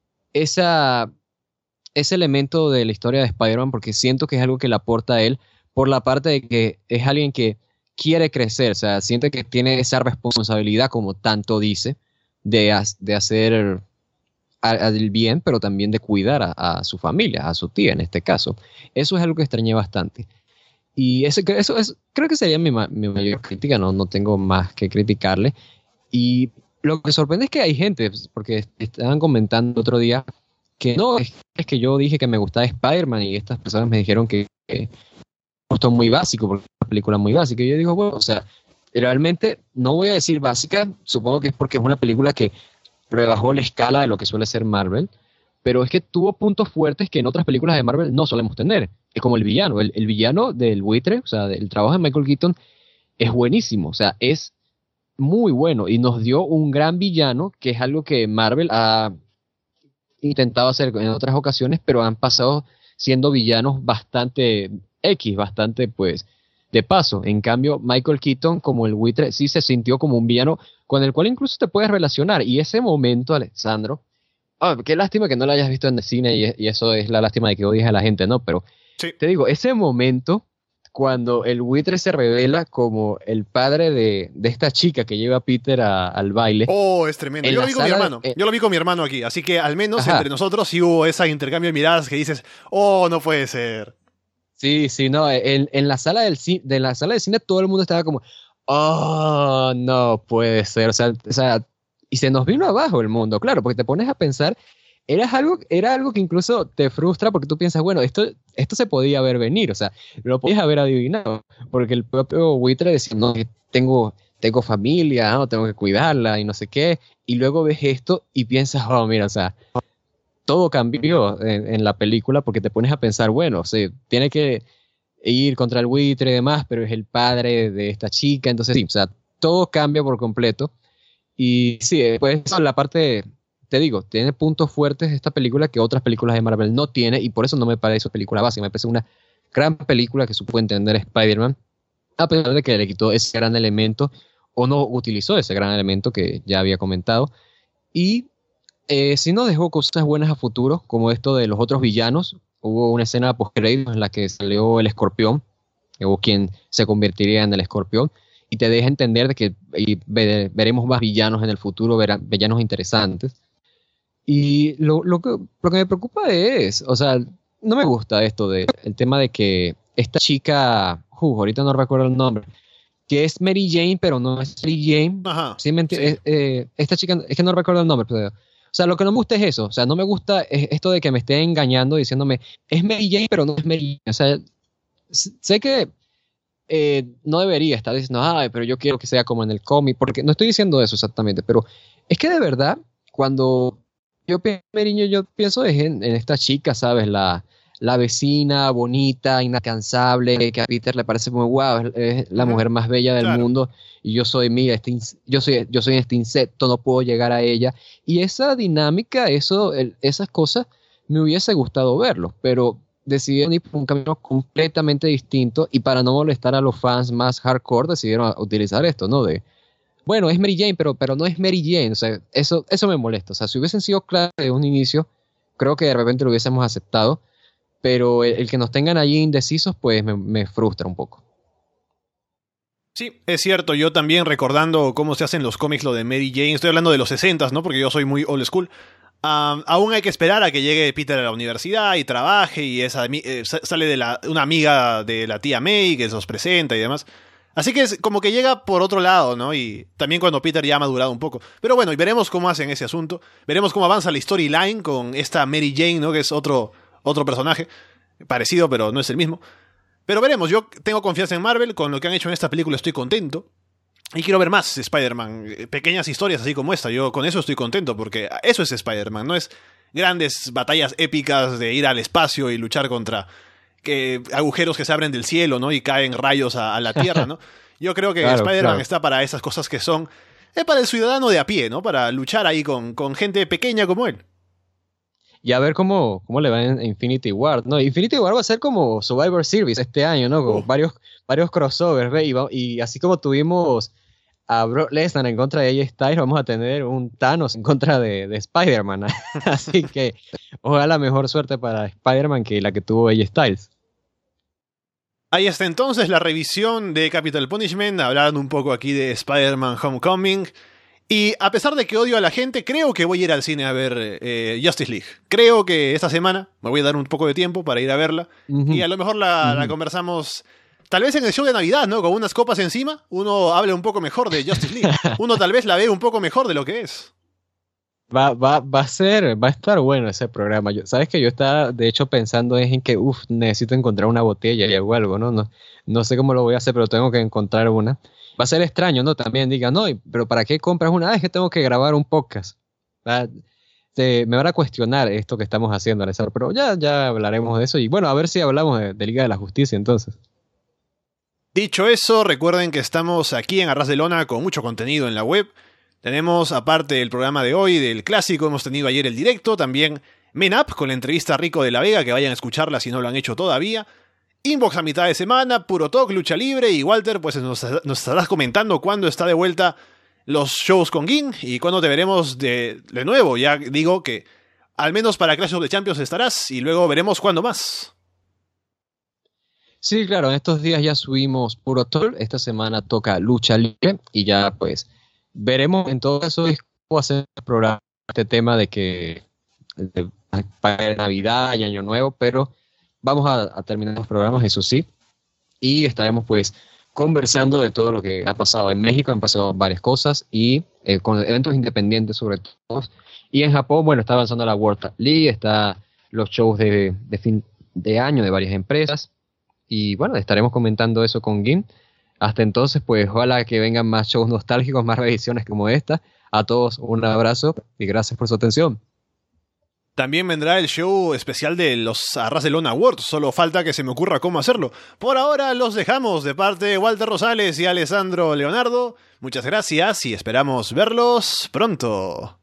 ese elemento de la historia de Spider-Man, porque siento que es algo que le aporta a él por la parte de que es alguien que quiere crecer. O sea, siente que tiene esa responsabilidad, como tanto dice, de hacer el bien, pero también de cuidar a su familia, a su tía en este caso. Eso es algo que extrañé bastante. Y creo que sería mi mayor crítica. No tengo más que criticarle. Y lo que sorprende es que hay gente, porque estaban comentando otro día que no, es que yo dije que me gustaba Spider-Man y estas personas me dijeron que esto es muy básico, porque es una película muy básica. Y yo digo, bueno, o sea, realmente no voy a decir básica, supongo que es porque es una película que rebajó la escala de lo que suele ser Marvel, pero es que tuvo puntos fuertes que en otras películas de Marvel no solemos tener. Es como el villano, el villano del buitre, o sea, el trabajo de Michael Keaton es buenísimo, o sea, es muy bueno y nos dio un gran villano, que es algo que Marvel ha intentado hacer en otras ocasiones, pero han pasado siendo villanos bastante bastante pues de paso. En cambio, Michael Keaton como el buitre sí se sintió como un villano con el cual incluso te puedes relacionar. Y ese momento, Alessandro, qué lástima que no lo hayas visto en el cine, y eso es la lástima de que odies a la gente, ¿no? Pero Sí. te digo, ese momento cuando el buitre se revela como el padre de esta chica que lleva a Peter al baile. Oh, es tremendo. Yo lo vi con mi hermano. Yo lo vi con mi hermano aquí. Así que al menos entre nosotros sí hubo ese intercambio de miradas que dices, oh, no puede ser. Sí, no. En la sala del cine todo el mundo estaba como, oh, no puede ser. O sea, y se nos vino abajo el mundo, claro, porque te pones a pensar. Era algo que incluso te frustra porque tú piensas, bueno, esto se podía ver venir, o sea, lo podías haber adivinado, porque el propio buitre decía, no, tengo familia, no, tengo que cuidarla y no sé qué, y luego ves esto y piensas, oh, mira, o sea, todo cambió en la película porque te pones a pensar, bueno, o sea, tiene que ir contra el buitre y demás, pero es el padre de esta chica, entonces sí, o sea, todo cambia por completo, y sí, pues la parte... Te digo, tiene puntos fuertes esta película que otras películas de Marvel no tiene y por eso no me parece película básica. Me parece una gran película que supo entender Spider-Man, a pesar de que le quitó ese gran elemento o no utilizó ese gran elemento que ya había comentado. Y sí nos dejó cosas buenas a futuro, como esto de los otros villanos. Hubo una escena post-créditos en la que salió el Escorpión, o quien se convertiría en el Escorpión, y te deja entender de que veremos más villanos en el futuro, villanos interesantes. Y lo que me preocupa es, o sea, no me gusta esto el tema de que esta chica, ahorita no recuerdo el nombre, que es Mary Jane, pero no es Mary Jane. Ajá. ¿Sí? Esta chica, es que no recuerdo el nombre, pero, o sea, lo que no me gusta es eso, o sea, no me gusta esto de que me esté engañando diciéndome, es Mary Jane, pero no es Mary Jane. O sea, sé que no debería estar diciendo, ay, pero yo quiero que sea como en el cómic, porque no estoy diciendo eso exactamente, pero es que de verdad, cuando yo pienso en esta chica, ¿sabes? La vecina bonita, inalcanzable, que a Peter le parece muy guau, es la mujer más bella del mundo, y yo soy este insecto, no puedo llegar a ella. Y esa dinámica, esas cosas, me hubiese gustado verlo, pero decidieron ir por un camino completamente distinto, y para no molestar a los fans más hardcore, decidieron utilizar esto, ¿no? Bueno, es Mary Jane, pero no es Mary Jane. O sea, eso me molesta. O sea, si hubiesen sido claros de un inicio, creo que de repente lo hubiésemos aceptado. Pero el que nos tengan allí indecisos, pues me frustra un poco. Sí, es cierto. Yo también recordando cómo se hacen los cómics, lo de Mary Jane. Estoy hablando de los 60s, ¿no? Porque yo soy muy old school. Aún hay que esperar a que llegue Peter a la universidad y trabaje. Y sale de una amiga de la tía May que se los presenta y demás. Así que es como que llega por otro lado, ¿no? Y también cuando Peter ya ha madurado un poco. Pero bueno, y veremos cómo hacen ese asunto. Veremos cómo avanza la storyline con esta Mary Jane, ¿no? Que es otro personaje parecido, pero no es el mismo. Pero veremos, yo tengo confianza en Marvel. Con lo que han hecho en esta película estoy contento. Y quiero ver más Spider-Man. Pequeñas historias así como esta. Yo con eso estoy contento porque eso es Spider-Man. No es grandes batallas épicas de ir al espacio y luchar contra... agujeros que se abren del cielo, ¿no? Y caen rayos a la tierra, ¿no? Yo creo que claro, Spider-Man está para esas cosas que son para el ciudadano de a pie, ¿no? Para luchar ahí con gente pequeña como él. Y a ver cómo le va en Infinity War, ¿no? Infinity War va a ser como Survivor Series este año, ¿no? Como varios crossovers, ¿ves? Y así como tuvimos a Brock Lesnar en contra de AJ Styles, vamos a tener un Thanos en contra de Spider-Man. Así que ojalá mejor suerte para Spider-Man que la que tuvo AJ Styles. Ahí está entonces la revisión de Capital Punishment, hablando un poco aquí de Spider-Man Homecoming. Y a pesar de que odio a la gente, creo que voy a ir al cine a ver Justice League. Creo que esta semana me voy a dar un poco de tiempo para ir a verla. Uh-huh. Y a lo mejor la conversamos, tal vez en el show de Navidad, ¿no? Con unas copas encima, uno habla un poco mejor de Justice League. Uno tal vez la ve un poco mejor de lo que es. Va a estar bueno ese programa. Sabes que yo estaba, de hecho, pensando en que, necesito encontrar una botella y algo, ¿no? No sé cómo lo voy a hacer, pero tengo que encontrar una. Va a ser extraño, ¿no? También digan, no, pero ¿para qué compras una? Es que tengo que grabar un podcast. Me van a cuestionar esto que estamos haciendo, Alessandro, pero ya hablaremos de eso. Y bueno, a ver si hablamos de Liga de la Justicia entonces. Dicho eso, recuerden que estamos aquí en Arras de Lona con mucho contenido en la web. Tenemos, aparte del programa de hoy, del clásico, hemos tenido ayer el directo, también Men Up con la entrevista a Rico de la Vega, que vayan a escucharla si no lo han hecho todavía. Inbox a mitad de semana, Puro Talk, Lucha Libre, y Walter, pues nos estarás comentando cuándo está de vuelta los shows con Gin y cuándo te veremos de nuevo. Ya digo que al menos para Clash of the Champions estarás y luego veremos cuándo más. Sí, claro, en estos días ya subimos Puro Tour, esta semana toca Lucha Libre y ya pues veremos en todo caso es cómo hacer el programa, este tema de que de- para Navidad y Año Nuevo, pero vamos a terminar los programas, eso sí, y estaremos pues conversando de todo lo que ha pasado en México, han pasado varias cosas y con eventos independientes sobre todo, y en Japón, bueno, está avanzando la World League, está los shows de fin de año de varias empresas. Y bueno, estaremos comentando eso con Gim. Hasta entonces, pues ojalá que vengan más shows nostálgicos, más reediciones como esta. A todos un abrazo y gracias por su atención. También vendrá el show especial de los Arras de Lona Awards, solo falta que se me ocurra cómo hacerlo. Por ahora los dejamos de parte de Walter Rosales y Alessandro Leonardo. Muchas gracias y esperamos verlos pronto.